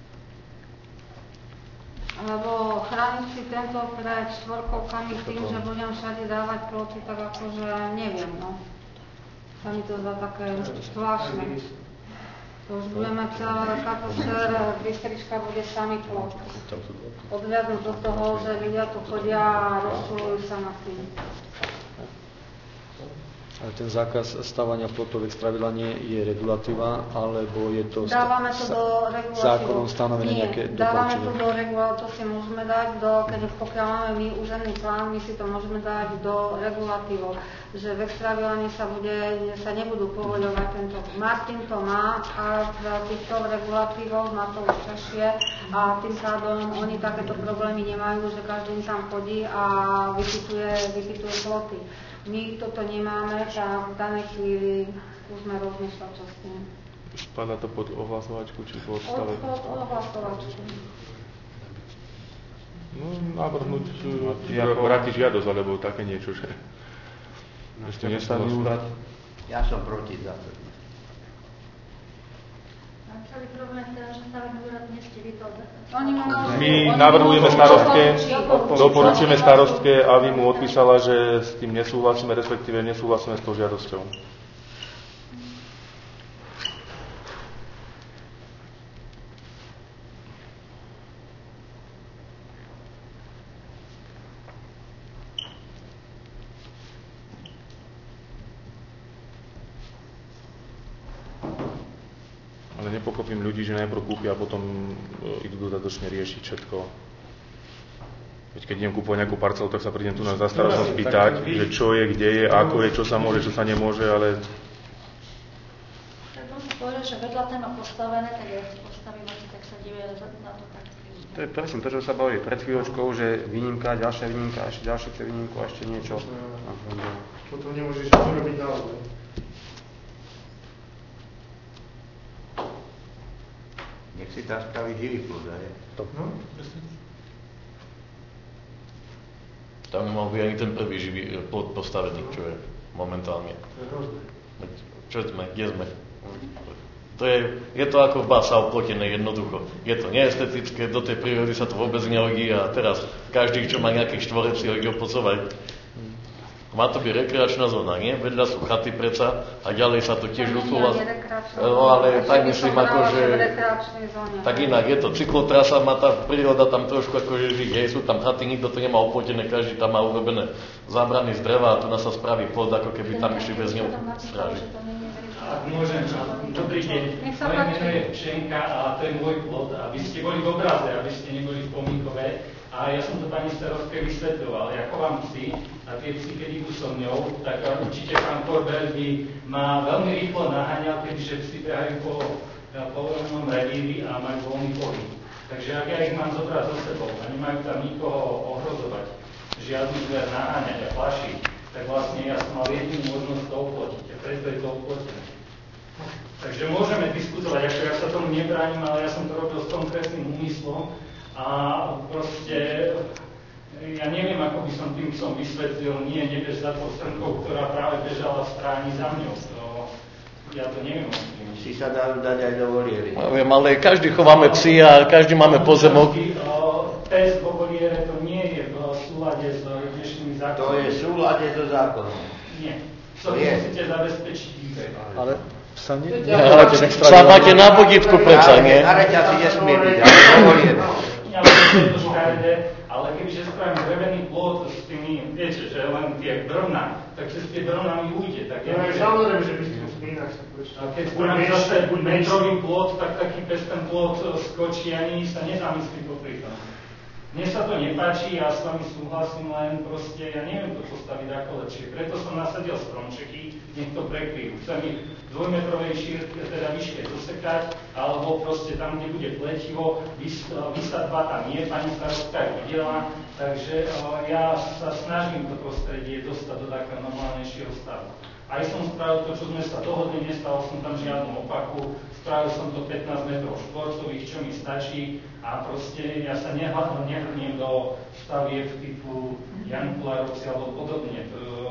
Lebo chrániť si tento pred štvorkovkami tým, že budem všade dávať ploty, tak akože neviem, no. Sa mi to zdá také zvláštne. To už budeme celé kapošer, Bystrička bude samý plot. Odviaznuť do toho, že ľudia tu chodia a rozčulujú sa nad tým. Ale ten zákaz stavania plotov v Extraviláne je regulatíva, alebo je to Dávame to sta- do regulatívy. zákonom stanovené Nie, nejaké dávame to doporučenie? do regulatívy, to si môžeme dať do, keď pokiaľ máme my územný plán, my si to môžeme dať do regulatívov, že v Extraviláne sa, bude, sa nebudú povoľovať tento. Martin to má a v týchto regulatívoch má to už ťažšie a tým pádom oni takéto problémy nemajú, že každý tam chodí a vypytuje, vypytuje ploty. My toto nemáme a v danej chvíli musíme rozmýšľať, čo s tým. Spadá to pod ohlasovačku, či pod Od, stave? od ohlasovačky. No, navrhnúť, Ja uh, po- vrátiť žiadosť, alebo také niečo, že... Ešte nesúhlasu. Ja som proti za to. A celý problém je teda, že stavebný úrad nie ste vy to... Oni mu môžu- My oni navrhujeme môžu starostke, doporučiť. doporučujeme starostke, aby mu odpísala, že s tým nesúhlasíme, respektíve nesúhlasíme s tou žiadosťou. Ale nepokopím ľudí, že najprv kúpia a potom e, idú dodatočne riešiť všetko. Veď keď idem kúpovať nejakú parcelu, tak sa prídem tu na zastarostnosť pýtať, že čo je, kde je, ako je, čo sa môže, čo sa nemôže, ale Tak on sa povedal, že vedľa ten má postavené, tak ja si postavím asi, tak sa divie na to tak. To je presne to, čo sa bavili pred chvíľočkou, že výnimka, ďalšia výnimka, ešte ďalšia chce výnimku a ešte niečo. Toto nemôžeš urobiť naozaj. Nech si tam spraví živý plod, aj? No, presne. Tam nemal by ani ten prvý živý e, plot postavený, čo je momentálne. To je hrozné. Veď čo sme, kde sme? To je, je to ako v bása oplotené jednoducho. Je to neestetické, do tej prírody sa to vôbec nehodí a teraz každý, čo má nejaký štvorec, si ho ide opocovať. Má to byť rekreačná zóna, nie? Vedľa sú chaty predsa a ďalej sa to tiež usúhlas. No ale tak myslím ako, že... Tak inak je to cyklotrasa, má tá príroda tam trošku akože žiť, hej, sú tam chaty, nikto to nemá oplotené, každý tam má urobené zábrany z dreva a tu nás sa spraví plod, ako keby tam išli bez ňou stráži. Ak môžem, dobrý deň. Moje meno je Pšenka a to je môj plod, aby ste boli v obraze, aby ste neboli spomínkové. A ja som to pani starostke vysvetľoval. Ja chovám psy a tie psy, keď idú so mňou, tak určite pán Korbel by ma veľmi rýchlo naháňal, keďže psy behajú po povolenom revíri a majú voľný pohyb. Takže ak ja ich mám zobrať so sebou a nemajú tam nikoho ohrozovať, žiadny zver naháňať a plašiť, tak vlastne ja som mal jedinú možnosť to oplotiť a preto je to oplotené. Takže môžeme diskutovať, ako ja sa tomu nebránim, ale ja som to robil s konkrétnym úmyslom a proste ja neviem, ako by som tým som vysvetlil, nie nebež za tou strnkou, ktorá práve bežala v stráni za mňou. To, ja to neviem. Si sa dá dať aj do voliéry. Neviem, ale každý chováme psy a každý máme pozemok. Pes vo voliére to nie je v súlade s dnešnými zákonmi. To je v súlade so zákonom. Nie. To musíte zabezpečiť výbeh. Ale sa nie... Psa máte na vodítku predsa, nie? Na reťazi nesmie byť, ale vo voliére. Ja viem, to škaredé, ale kebyže spravím drevený plot s tými, viete, že len tie brvná, tak cez tie brvná mi ujde. Tak ja neviem, samozrejme, že by ste museli inak sa počítať. A keď spravím zase metrový plot, tak taký pes ten plot skočí, ani sa nezamyslí popri tom. Mne sa to nepáči, ja s vami súhlasím, len proste ja neviem to postaviť ako lepšie. Preto som nasadil stromčeky, nech to prekryjú. Chcem ich v dvojmetrovej šírke, teda výške dosekať, alebo proste tam, kde bude pletivo, vys, vysadba tam je, pani starostka je videla, takže ja sa snažím to prostredie dostať do takého normálnejšieho stavu. Aj som spravil to, čo sme sa dohodli, nestal som tam žiadnu opaku, spravil som to pätnásť metrov štvorcových, čo mi stačí a proste ja sa nehrniem do stavieb typu Jan Kulárovci alebo podobne.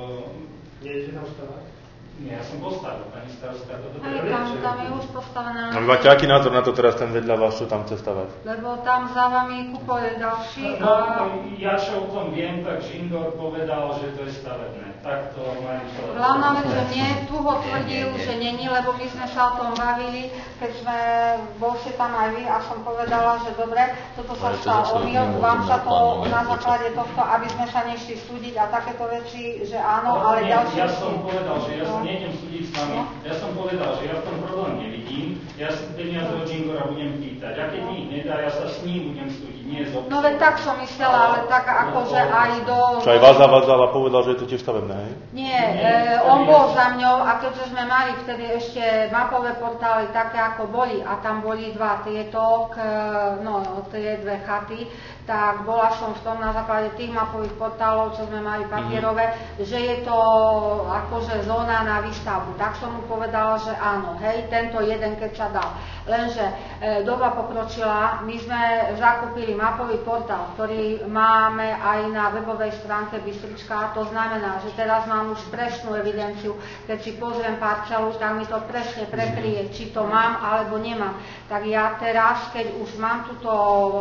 Nejdete tam stavať? Nie, ja som postavil, pani starostka. Hej, tam, tam je už postavená. A vy máte aký názor na to teraz ten vedľa vás, čo tam chce stavať? Lebo tam za vami kupuje ďalší no, a... Ja čo o tom viem, tak Žindor povedal, že to je stavebné. Tak to majú celé. Hlavná vec, že mne tu ho tvrdil, že není, lebo my sme sa o tom bavili, keď sme, bol ste tam aj vy a som povedala, že dobre, toto sa stal omyl, vám sa to na základe tohto, aby sme sa nešli súdiť a takéto veci, že áno, ale nie, ďalšie... Ja som povedal, že ja sa nejdem súdiť s vami, ja som povedal, že ja v tom problém nevidím, ja si peniaze od Žingora budem pýtať, a keď mi ich nedá, ja sa s ním budem súdiť, nie s obcom. No veď tak som myslela, ale tak akože aj do... Čo aj vás zavádzal a povedal, že je to tiež stavebné, hej? Nie, e, on bol za mňou a keďže sme mali vtedy ešte mapové portály také, ako boli a tam boli dva tieto, k, no tie dve chaty, tak bola som v tom na základe tých mapových portálov, čo sme mali papierové, mm-hmm. že je to akože zóna na výstavbu. Tak som mu povedala, že áno, hej, tento jeden, keď sa dal. Lenže e, doba pokročila, my sme zakúpili mapový portál, ktorý máme aj na webovej stránke Bystrička, to znamená, že teraz mám už presnú evidenciu, keď si pozriem parcelu, tak mi to presne prekryje, či to mám alebo nemám. Tak ja teraz, keď už mám túto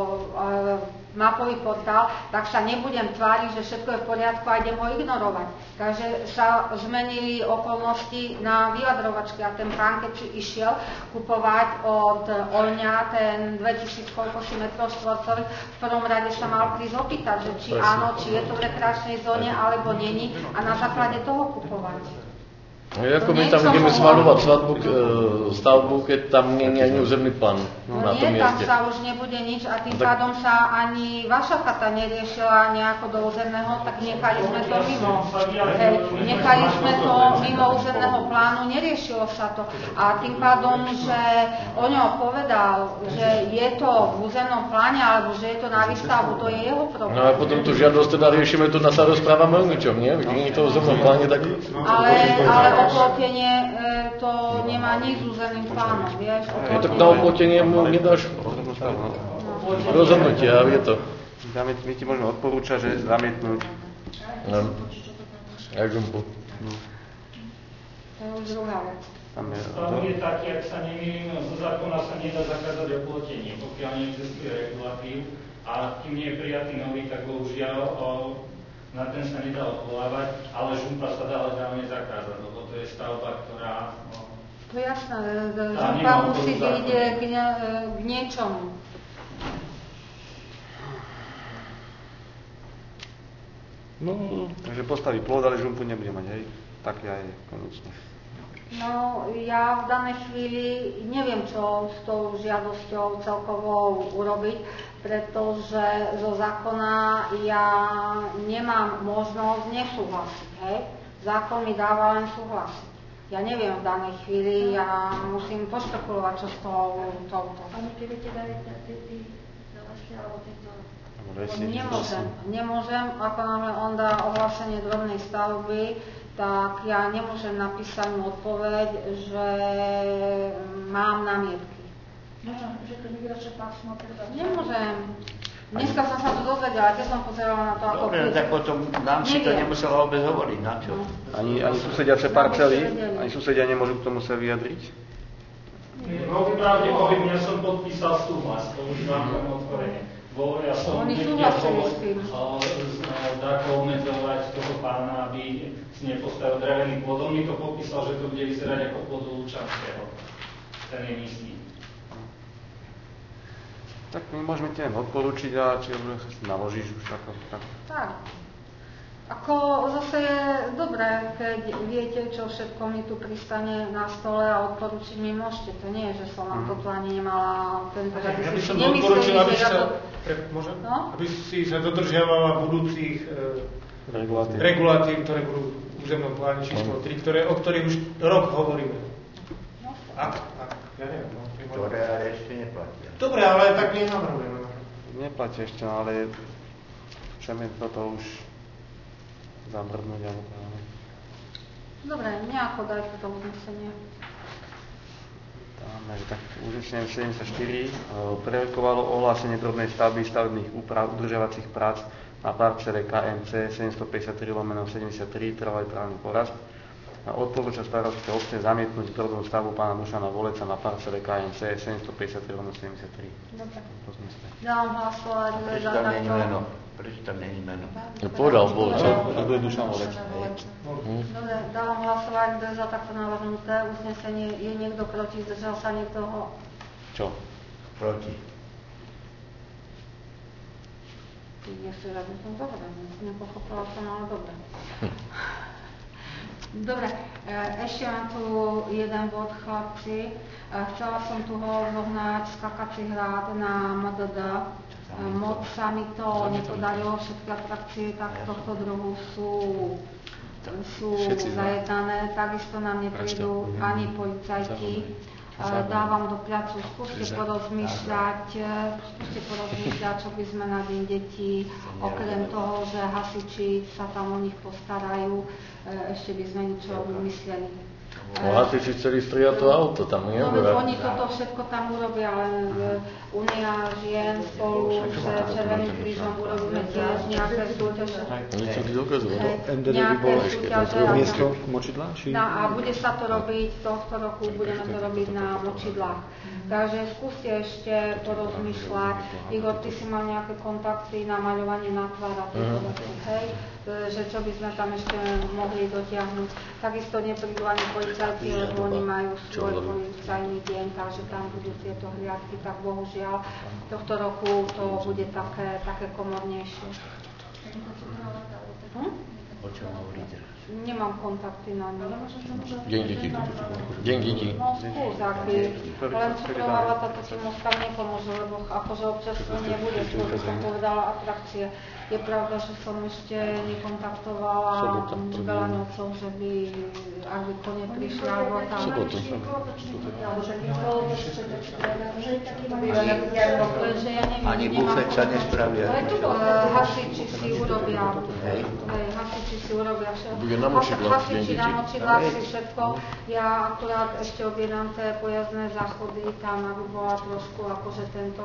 e, mapový portál, tak sa nebudem tváriť, že všetko je v poriadku a idem ho ignorovať. Takže sa zmenili okolnosti na vyjadrovačke a ten pán, keď si išiel kupovať od Oľňa ten dvetisíc koľko si metrov štvorcových, v prvom rade sa mal prísť opýtať, že či áno, či je to v rekreačnej zóne alebo není a na základe toho kupovať. No, ako my tam ideme schvaľovať svadbu, e, stavbu, keď tam nie je ani územný plán no na tom nie, mieste. tam sa už nebude nič a tým tak... pádom sa ani vaša chata neriešila nejako do územného, tak nechali sme to mimo. Hej, nechali sme to mimo územného plánu, neriešilo sa to. A tým pádom, že Oňo povedal, že je to v územnom pláne alebo že je to na výstavbu, to je jeho problém. No a potom tu žiadosť teda riešime, tu na sa rozprávame o ničom, nie? Keď nie je to v územnom pláne, tak... Ale, ale oplotenie e, to nemá nič s územným plánom, vieš? No tak na oplotenie mu nedáš rozhodnutie a je to. My ti môžeme odporúčať, že zamietnúť. No, aj žumpu. No. To je už druhá vec. Stav je taký, ak sa nemýlim, zo zákona sa nedá zakázať oplotenie, pokiaľ neexistuje regulatív a kým nie je prijatý nový, tak bohužiaľ o, na ten sa nedá odvolávať, ale žumpa sa dá legálne zakázať, lebo to je stavba, ktorá... No, to je jasné, žumpa musí byť k, ne, k niečomu. No, takže postaví plod, ale žumpu nebude mať, hej? Tak ja je konečne. No, ja v danej chvíli neviem, čo s tou žiadosťou celkovou urobiť, pretože zo zákona ja nemám možnosť nesúhlasiť, hej? Zákon mi dáva len súhlasiť. Ja neviem v danej chvíli, ja musím pošpekulovať, čo s tou touto. Pani, keby ste dali tie ďalšie, alebo tieto Nemôžem, nemôžem, ako náhle on dá ohlásenie drobnej stavby, tak ja nemôžem napísať mu odpoveď, že mám námietky. Môžem, že to migračné pásmo treba... Nemôžem. Dneska som sa to dozvedela, keď som pozerala na to, ako... Dobre, tak potom nám si to nemusela vôbec hovoriť, na čo? Ani, ani susediace parcely, ani susedia nemôžu k tomu sa vyjadriť? No, pravdepodobne ja som podpísal súhlas, to už vám tam otvorenie. Bo ja som nechcel obmedzovať toho pána, aby si nepostavil drevený plod. On mi to popísal, že to bude vyzerať ako plod Lučanského. Ten je nízky. Tak my môžeme ti len odporúčiť a či naložíš už ako tak. Tak. Ako zase je dobré, keď viete, čo všetko mi tu pristane na stole a odporúčiť mi môžete. To nie je, že som vám toto ani nemala tento, že by ja by si som nemysleli, odporúčil, aby že sa, ja to... pre, môžem? No? Aby si sa dodržiavala budúcich e, regulatív. regulatív, ktoré budú v územnom pláne číslo tri, ktoré, o ktorých už rok hovoríme. No. Ak, ak, ja neviem. No, ktoré ale ešte neplatia. Dobre, ale tak nenavrhujeme. Neplatí ešte, ale chceme toto už zamrdnúť. Dobre, nejako dajte to uznesenie. Dáme, tak uznesenie sedemdesiatštyri prerokovalo ohlásenie drobnej stavby stavebných úprav udržiavacích prác na parcele ká em cé sedemstopäťdesiattri lomeno sedemdesiattri trvalý právny porast a odporúča starostke obce zamietnúť drobnú stavbu pána Dušana Voleca na parcele ká em cé sedemstopäťdesiattri lomeno sedemdesiattri. Dobre. Dám hlasovať za takto. Prečo tam není meno? Povedal Volča. To bude Dušan Volec. Dobre, dávam hlasovať, kto je za takto navrhnuté uznesenie. Je niekto proti? Zdržal sa niekto ho? Čo? Proti. Ty nechceš, aby som dobre. Nepochopila som, ale dobre. Dobre, ešte mám tu jeden bod, chlapci. Chcela som tu ho zohnať skakací hrad na em dé dé. Moc sa mi to nepodarilo, všetky atrakcie tak tohto druhu sú, sú zajednané, takisto nám neprídu ani policajti. Dávam do placu, skúste porozmýšľať, skúste porozmýšľať, čo by sme na deň detí, okrem toho, že hasiči sa tam o nich postarajú, ešte by sme niečo vymysleli. No hasiči chceli striať to auto tam, nie? No veď oni toto všetko tam urobia, ale Unia žien spolu s Červeným krížom urobíme tiež nejaké súťaže. Niečo by dokazovalo. em dé dé by bolo miesto močidla? A bude sa to robiť, tohto roku budeme to robiť na močidlách. Takže skúste ešte porozmýšľať. Igor, ty si mal nejaké kontakty na maľovanie na tvár a tieto veci, hej? Že čo by sme tam ešte mohli dotiahnuť. Takisto neprídu ani policajti, lebo oni majú svoj policajný deň, takže tam budú tieto hliadky, tak bohužiaľ tohto roku to bude také, také komornejšie. Hm? O čom hovoríte? Nemám kontakty na ne. Deň detí. Deň detí. No skús, aký. Len cukrová vata to tým ostam nepomôže, lebo akože občerstvenie bude, skôr by som povedala atrakcie. Je pravda, že som ešte nekontaktovala Belaňovcov, že by, ak by to neprišli, alebo tam... Sobotu. Ani bufet sa nespravia. Hasiči si urobia. Hasiči si urobia všetko. Na močidlách, hasiči na močidlách si všetko. Ja akurát ešte objednám tie pojazdné záchody tam, aby bola trošku akože tento...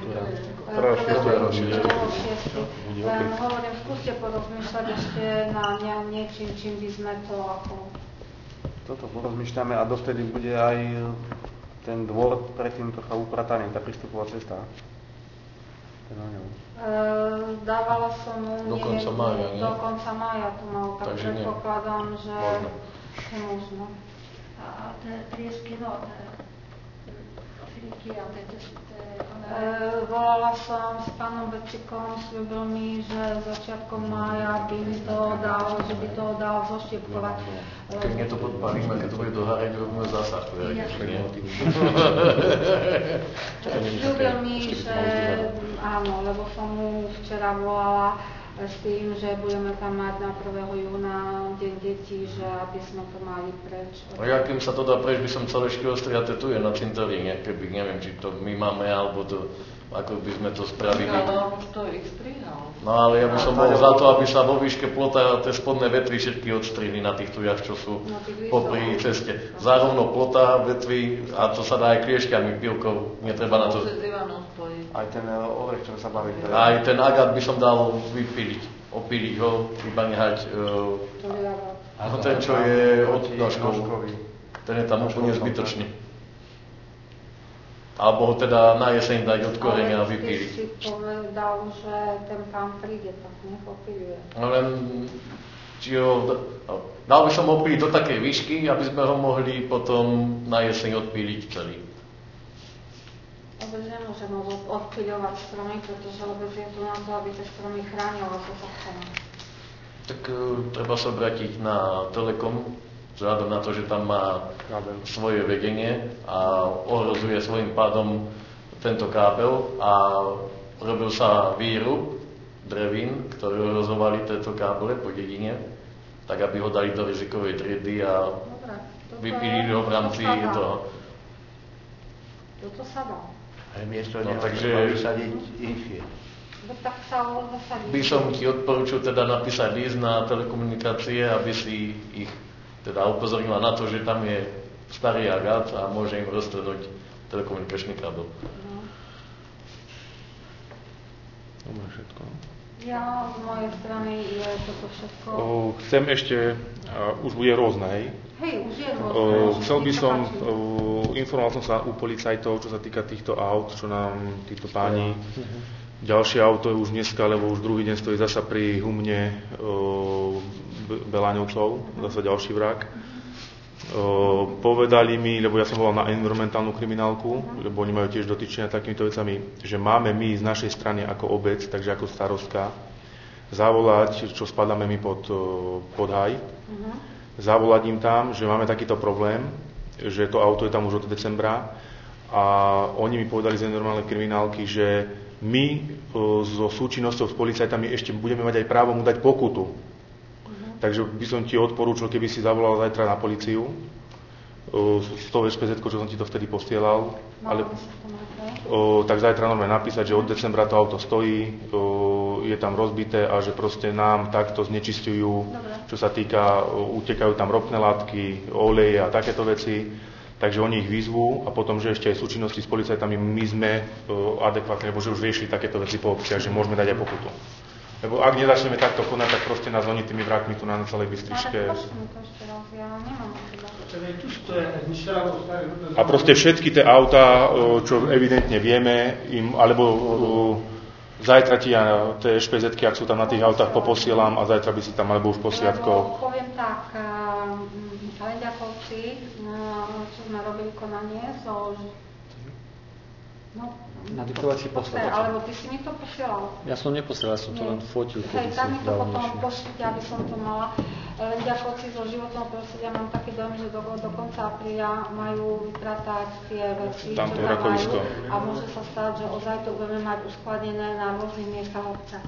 Len hovorím, skúste porozmýšľať ešte na niečím, čím by sme to ako... Toto porozmýšľame a dovtedy bude aj ten dvor predtým trocha uprataný, tá prístupová cesta. Dávala som mu, do konca mája, nie? Do konca mája to mal, tak takže predpokladám, že možno. je možno. A tie triesky, no, tie filiky a tie testy, volala som s pánom Bečikom, sľúbil mi, že začiatkom mája by mi to dal, že by to dal zoštiepkovať. Keď mne to podpálime, keď to bude dohárať, robíme zásah. Sľúbil mi, že áno, lebo som mu včera volala s tým, že budeme tam mať na prvého júna deň detí, že aby sme to mali preč. A ja kým sa to dá preč, by som celé školstria tetuje na cintoríne, keby, neviem, či to my máme, alebo to ako by sme to spravili. Ale už to ich strihal. No ale ja by som bol za to, aby sa vo výške plota tie spodné vetvy všetky odstrihli na tých tujach, čo sú popri ceste. Zárovno plota, vetvy a to sa dá aj kliešťami, pilkou, netreba na to. Aj ten orech, čo sa baví. Aj ten agát by som dal vypíliť, opíliť ho, iba nehať uh, no ten, čo je od nožkov. Ten je tam úplne zbytočný. Alebo ho teda na jeseň dať od koreňa a vypíliť. Ale ty si povedal, že ten pán príde, tak nech opíluje. No len, či ho, dal by som opíliť do takej výšky, aby sme ho mohli potom na jeseň odpíliť celý. Vôbec nemôžeme odpíľovať stromy, pretože vôbec je tu na to, aby tie stromy chránil, ako sa chceme. Tak uh, treba sa obrátiť na Telekom, vzhľadom na to, že tam má svoje vedenie a ohrozuje svojím pádom tento kábel a robil sa výrub drevín, ktoré ohrozovali tieto káble po dedine, tak aby ho dali do rizikovej triedy a vypílili ho v rámci toho. Toto sa dá. Ale miesto no, neho takže vysadiť inšie. Tak sa zasadí. By som ti odporučil teda napísať list na telekomunikácie, aby si ich teda upozornila na to, že tam je starý agát a môže im roztrhnúť telekomunikačný kábel. To má všetko. Ja, z mojej strany je toto všetko. O, chcem ešte, uh, už bude rôzne, hej? Hej, už je rôzne. O, chcel by som, o, informoval som sa u policajtov, čo sa týka týchto aut, čo nám títo páni. Ďalšie auto je už dneska, lebo už druhý deň stojí zasa pri humne o, Beláňovcov, zase ďalší vrak. O, povedali mi, lebo ja som volal na environmentálnu kriminálku, lebo oni majú tiež dotyčenia takýmito vecami, že máme my z našej strany ako obec, takže ako starostka, zavolať, čo spadáme my pod, pod haj, uh-huh. zavolať im tam, že máme takýto problém, že to auto je tam už od decembra a oni mi povedali z environmentálnej kriminálky, že my o, so súčinnosťou s policajtami ešte budeme mať aj právo mu dať pokutu. Takže by som ti odporúčil, keby si zavolal zajtra na políciu s tou es pé zetkou, čo som ti to vtedy posielal, ale, o, tak zajtra normálne napísať, že od decembra to auto stojí, o, je tam rozbité a že proste nám takto znečisťujú, čo sa týka, o, utekajú tam ropné látky, oleje a takéto veci, takže oni ich vyzvú a potom, že ešte aj v súčinnosti s policajtami my sme o, adekvátne, lebo že už riešili takéto veci po obciach, že môžeme dať aj pokutu. Lebo ak nezačneme takto konať, tak proste nás oni tými vrákmi tu na celej Bystričke. A proste všetky tie autá, čo evidentne vieme, im, alebo zajtra ti ja tie es pé zetky, ak sú tam na tých autách, poposielam a zajtra by si tam, alebo už posiadko. Poviem tak, Lenďakovci, čo sme robili konanie, so... No, na diktovací poslal. Alebo ty si mi to posielal? Ja som neposielal, ja som to len fotil. Hej, tak mi to potom pošlite, aby som to mala. Lenďakovci zo životného prostredia mám taký dojem, že do, do konca apríla majú vypratať tie veci, tam čo tam majú. A môže sa stať, že ozaj to budeme mať uskladené na rôznych miestach obce.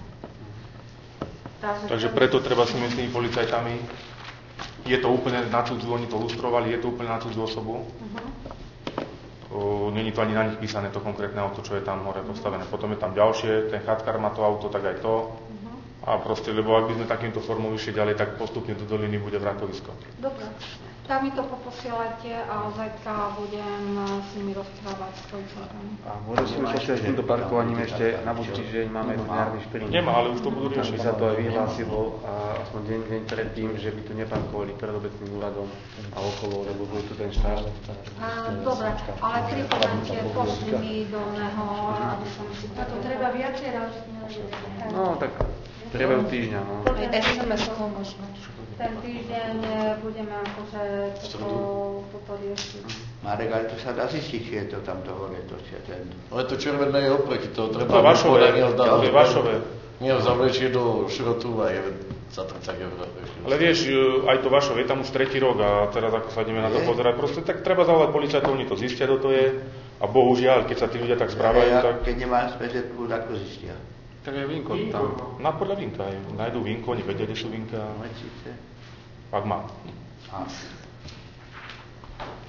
Takže, Takže preto treba s nimi, s tými policajtami. Je to úplne na cudzú, oni to lustrovali, je to úplne na cudzú osobu. Uh-huh. Není to ani na nich písané to konkrétne auto, čo je tam hore postavené. Potom je tam ďalšie, ten chatkár má to auto, tak aj to. Uh-huh. A proste, lebo ak by sme takýmto formou išli ďalej, tak postupne do doliny bude vrakovisko. Dobre. Tak mi to poposielajte a zajtra budem s nimi rozprávať s policajtami. A môžem si myslieť, že s týmto parkovaním ešte na budúci deň máme dňarný šprint. Nemá, ale už to budú riešiť. Aby sa to aj vyhlásilo a aspoň deň, deň predtým, že by tu neparkovali pred obecným úradom a okolo, lebo bude tu ten štát. Dobre, ale pripomente, pošli mi do neho, aby som si to... A to treba viacej raz. No, tak priebehu týždňa, no. es em es-kou možno. Ten týždeň budeme akože toto, toto riešiť. Marek, ale to sa dá zistiť, či je to tamto hore, to či je ten... Ale to červené je oproti, to treba... To vašové, to je vašové. Nie, zavlečie do šrotu a je za tridsať eur. Ale vieš, aj to vašové, je tam už tretí rok a teraz ako sa ideme na to pozerať, proste tak treba zavolať policajtov, oni to zistia, kto to je a bohužiaľ, keď sa tí ľudia tak správajú, tak... Keď nemá es pé zetku, tak to zistia. Tak je vínko tam. Na podľa vínka aj. Nájdú vínko, oni vedia, kde sú vínka. Ak má.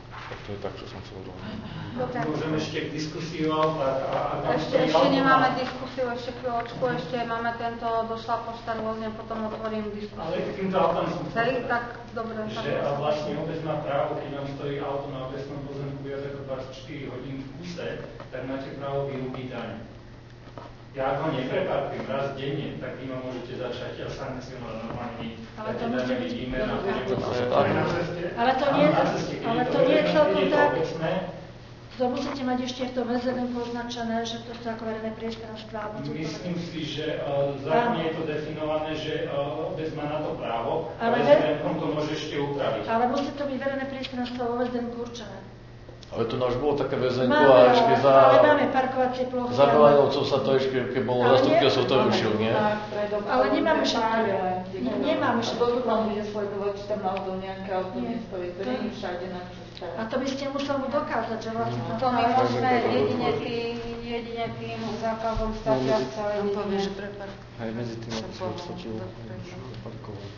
To je tak, čo som chcel dohodnúť. Môžeme ešte k diskusiu a, a, a Ešte, ešte nemáme diskusiu, ešte chvíľočku, ešte máme tento, došla pošta rôzne, potom otvorím diskusiu. Ale k týmto autám som chcel Hej, tak dobre. že a vlastne obec má právo, keď nám stojí auto na obecnom pozemku viac ako dvadsaťštyri hodín v kuse, tak máte právo vyrúbiť daň. Ja ak ho nepreparkujem raz denne, tak vy ma môžete začať a sankcionovať normálne. Ale to Dáte musí daňový byť výmer na dobrá chodníku. Aj na ceste. Ale to nie, Na ceste, keď ale je to nie je celkom keď je to tak. obecné, To musíte mať ešte v tom es zet em poznačené, že to sú ako verejné priestranstva. alebo sú to- myslím si, že uh, v zákone je to definované, že uh, obec má na to právo, Ale ale ve- es zet em to môže ešte upraviť. Ale musí to byť verejné priestranstvo vo es zet em určené. Ale to náš bolo také väzenko Máme, a ešte za... ale máme parkovacie plochy. Za Balaňovcov sa to ešte, keď bol Ale zastupiteľ, nie- som to rušil, nie? Ale nemáme všetky. Nie, nemáme A všetky. toto tam bude sledovať, či tam náhodou nejaké auto Nie. nestojí. To To- nie je všade na cestách. A to by ste museli dokázať, že vlastne tam To my stále- môžeme jedine tým, jedine tým zákazom stačia v celej On povie, že dedine. prepad. Aj medzi tým, aby sa odstačil parkovať.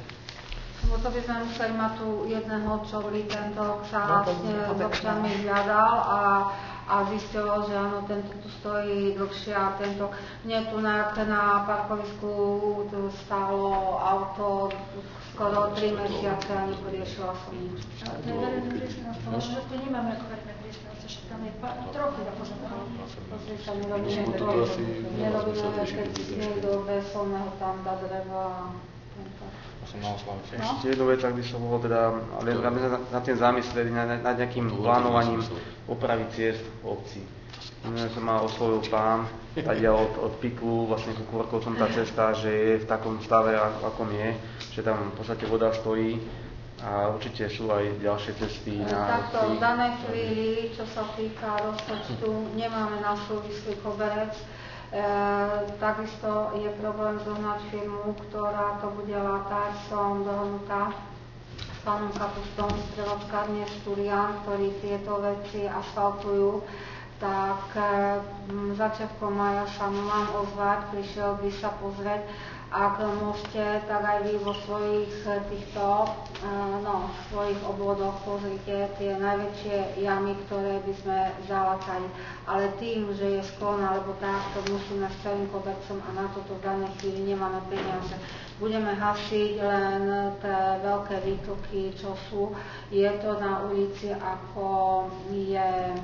Lebo to by sme museli mať tu jedného, čo by tento sa vlastne s občanmi hľadal a, a zistilo, že áno, tento tu stojí dlhšie a tento, mne tu na, na parkovisku tu stálo auto skoro tri mesiace a neporiešila som nič. Ale to je verejné priestranstvo, možno, že to nemáme ako verejné priestranstvo, že tam je pa- trochu na pozemku. Pozri sa, nerobíme Skôr to, to asi nerobíme, sa keď trošku si niekto bez solného tam dá dreva a tento. Som na oslave. Ešte jednu vec, ak by som mohol teda, ale aby sme na tým zamysleli, nad, nad nejakým plánovaním opravy ciest v obci. Minulé som ma oslovil pán, tady od, od Piklu, vlastne ku Kvorkovcom tá cesta, že je v takom stave, a- akom je, že tam v podstate voda stojí a určite sú aj ďalšie cesty na Takto obci. v danej chvíli, čo sa týka rozpočtu, nemáme na súvislý koberec. E, takisto je problém zohnať firmu, ktorá to bude látať. Som dohodnutá s pánom Kapustom z prevádzkárne Sturian, ktorí tieto veci asfaltujú. Tak e, m, začiatkom maja sa mu mám ozvať, prišiel by sa pozrieť. Ak môžete, tak aj vy vo svojich eh, týchto, eh, no, svojich obvodoch pozrite tie najväčšie jamy, ktoré by sme zalatali. Ale tým, že je sklon alebo tak, to musíme s celým kobercom a na toto v danej chvíli nemáme peniaze. Budeme hasiť len tie veľké výtoky, čo sú. Je to na ulici, ako je,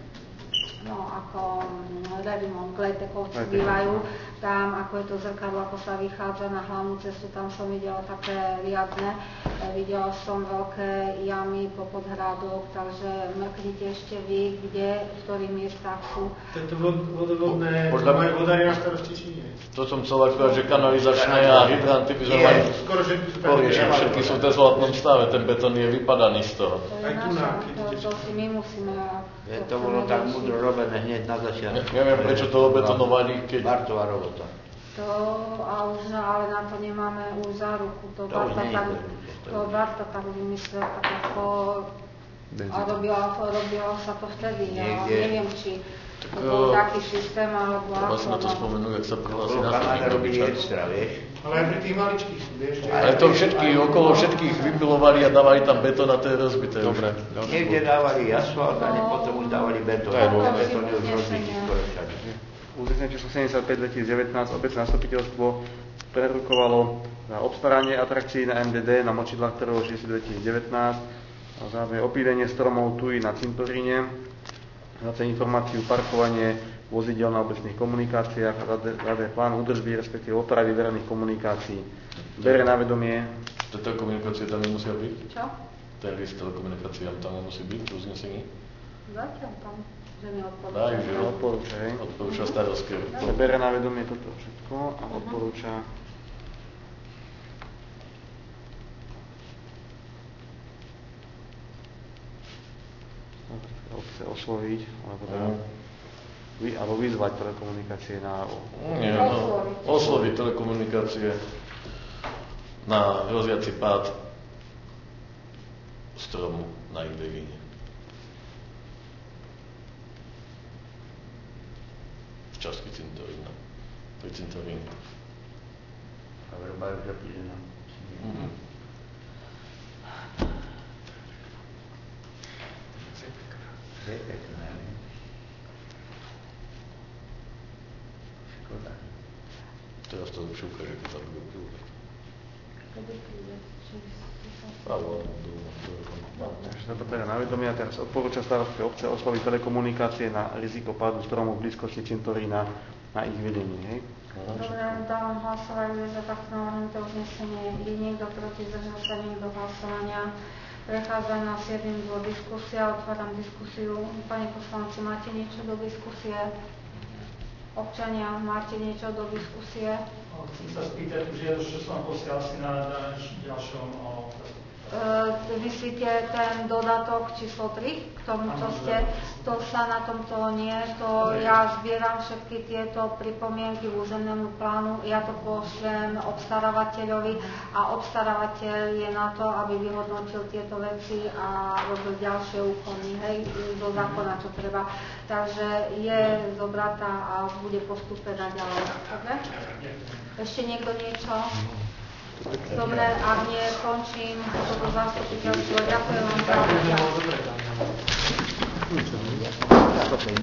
no, ako Redimont, Glejtekovci bývajú. Tam, ako je to zrkadlo, ako sa vychádza na hlavnú cestu, tam som videla také riadne. E, videla som veľké jamy po podhradoch, takže mrknite ešte vy, kde, v ktorých miestach sú. Tieto vod, vodovodné, Podľa- majú vodári na starosti, či nie? To som chcel akurát, že kanalizačné a hydranty by sme Nie. mali Skoro všetky sú také. poriešiť. Všetky sú v dezolátnom stave, ten betón je vypadaný z toho. To je Aj tu naša, na- keď to, idete- to si my musíme... Je to bolo tak múdro robené hneď na začiatku. Neviem, prečo to obetonovali, keď... Bartová robota. To, a už, no, ale na to nemáme už záruku. To, To už Barta nie je tak, to. to Barta tak vymyslel, tak ako... A robilo, robilo sa to vtedy, ja Niekde. neviem, či Tak, to bol eh, taký systém, alebo Treba si na to no. spomenúť, ak sa prihlási Bolo na Kanada chodník robí robiť. extra, vieš. Ale aj pri tých maličkých sú, vieš, že... Ale to všetky, okolo všetkých vypilovali a dávali tam betón a to je rozbité. Dobre, Niekde dávali asfalt a potom už dávali betón. To je dôvod. Betón je už rozbitý skoro všade. Uznesenie číslo sedemdesiatpäť dvetisícdevätnásť obecné zastupiteľstvo prerukovalo na obstaranie atrakcií na em dé dé na močidlách prvého šiesteho dvetisícdevätnásť a zároveň opílenie stromov tuji na cintoríne, zase informáciu parkovanie vozidel na obecných komunikáciách a zade plán údržby, respektíve opravy verejných komunikácií. Bere na vedomie. To telekomunikácie tam nemusia byť? Čo? Ten list telekomunikáciám tam nemusí byť v uznesení? Zatiaľ tam, že mi Daj, že odporúčam. Odporúča, hej. odporúča starovské. Že bere na vedomie toto všetko a odporúča obce osloviť, alebo teda vy, alebo vyzvať telekomunikácie na... Nie, no, osloviť telekomunikácie na hroziaci pád stromu na ich devine. V časti cintorína. Pri cintoríne. A vrbajú zapílená. Mhm. To je pekné. Škoda. Teraz to lepšie ukáže, keď sa bude prúvať. Kedy príde? Áno, Takže sa to teda na vedomie a teraz odporúča starostke obce osloviť telekomunikácie na riziko pádu stromov v blízkosti cintorína na ich vedenie, hej? Dobre, dávam hlasovanie za takto navrhnuté uznesenie. Je niekto proti, zdržal sa niekto hlasovania? Prechádzame na siedmy bod diskusia, otváram diskusiu. Pani poslanci, máte niečo do diskusie? Občania, máte niečo do diskusie? Chcem sa spýtať, už je, čo som vám posielal si na, na ďalšom o... Uh, myslíte ten dodatok číslo tri k tomu, čo ste, to sa na tomto nie, to ja zbieram všetky tieto pripomienky k územnému plánu, ja to pošlem obstarávateľovi a obstarávateľ je na to, aby vyhodnotil tieto veci a robil ďalšie úkony, hej, do zákona, čo treba. Takže je zobratá a bude postúpená ďalej. Okay? Ešte niekto niečo? Dobre, ak nie, končím toto zastupiteľstvo. Ďakujem vám za účasť.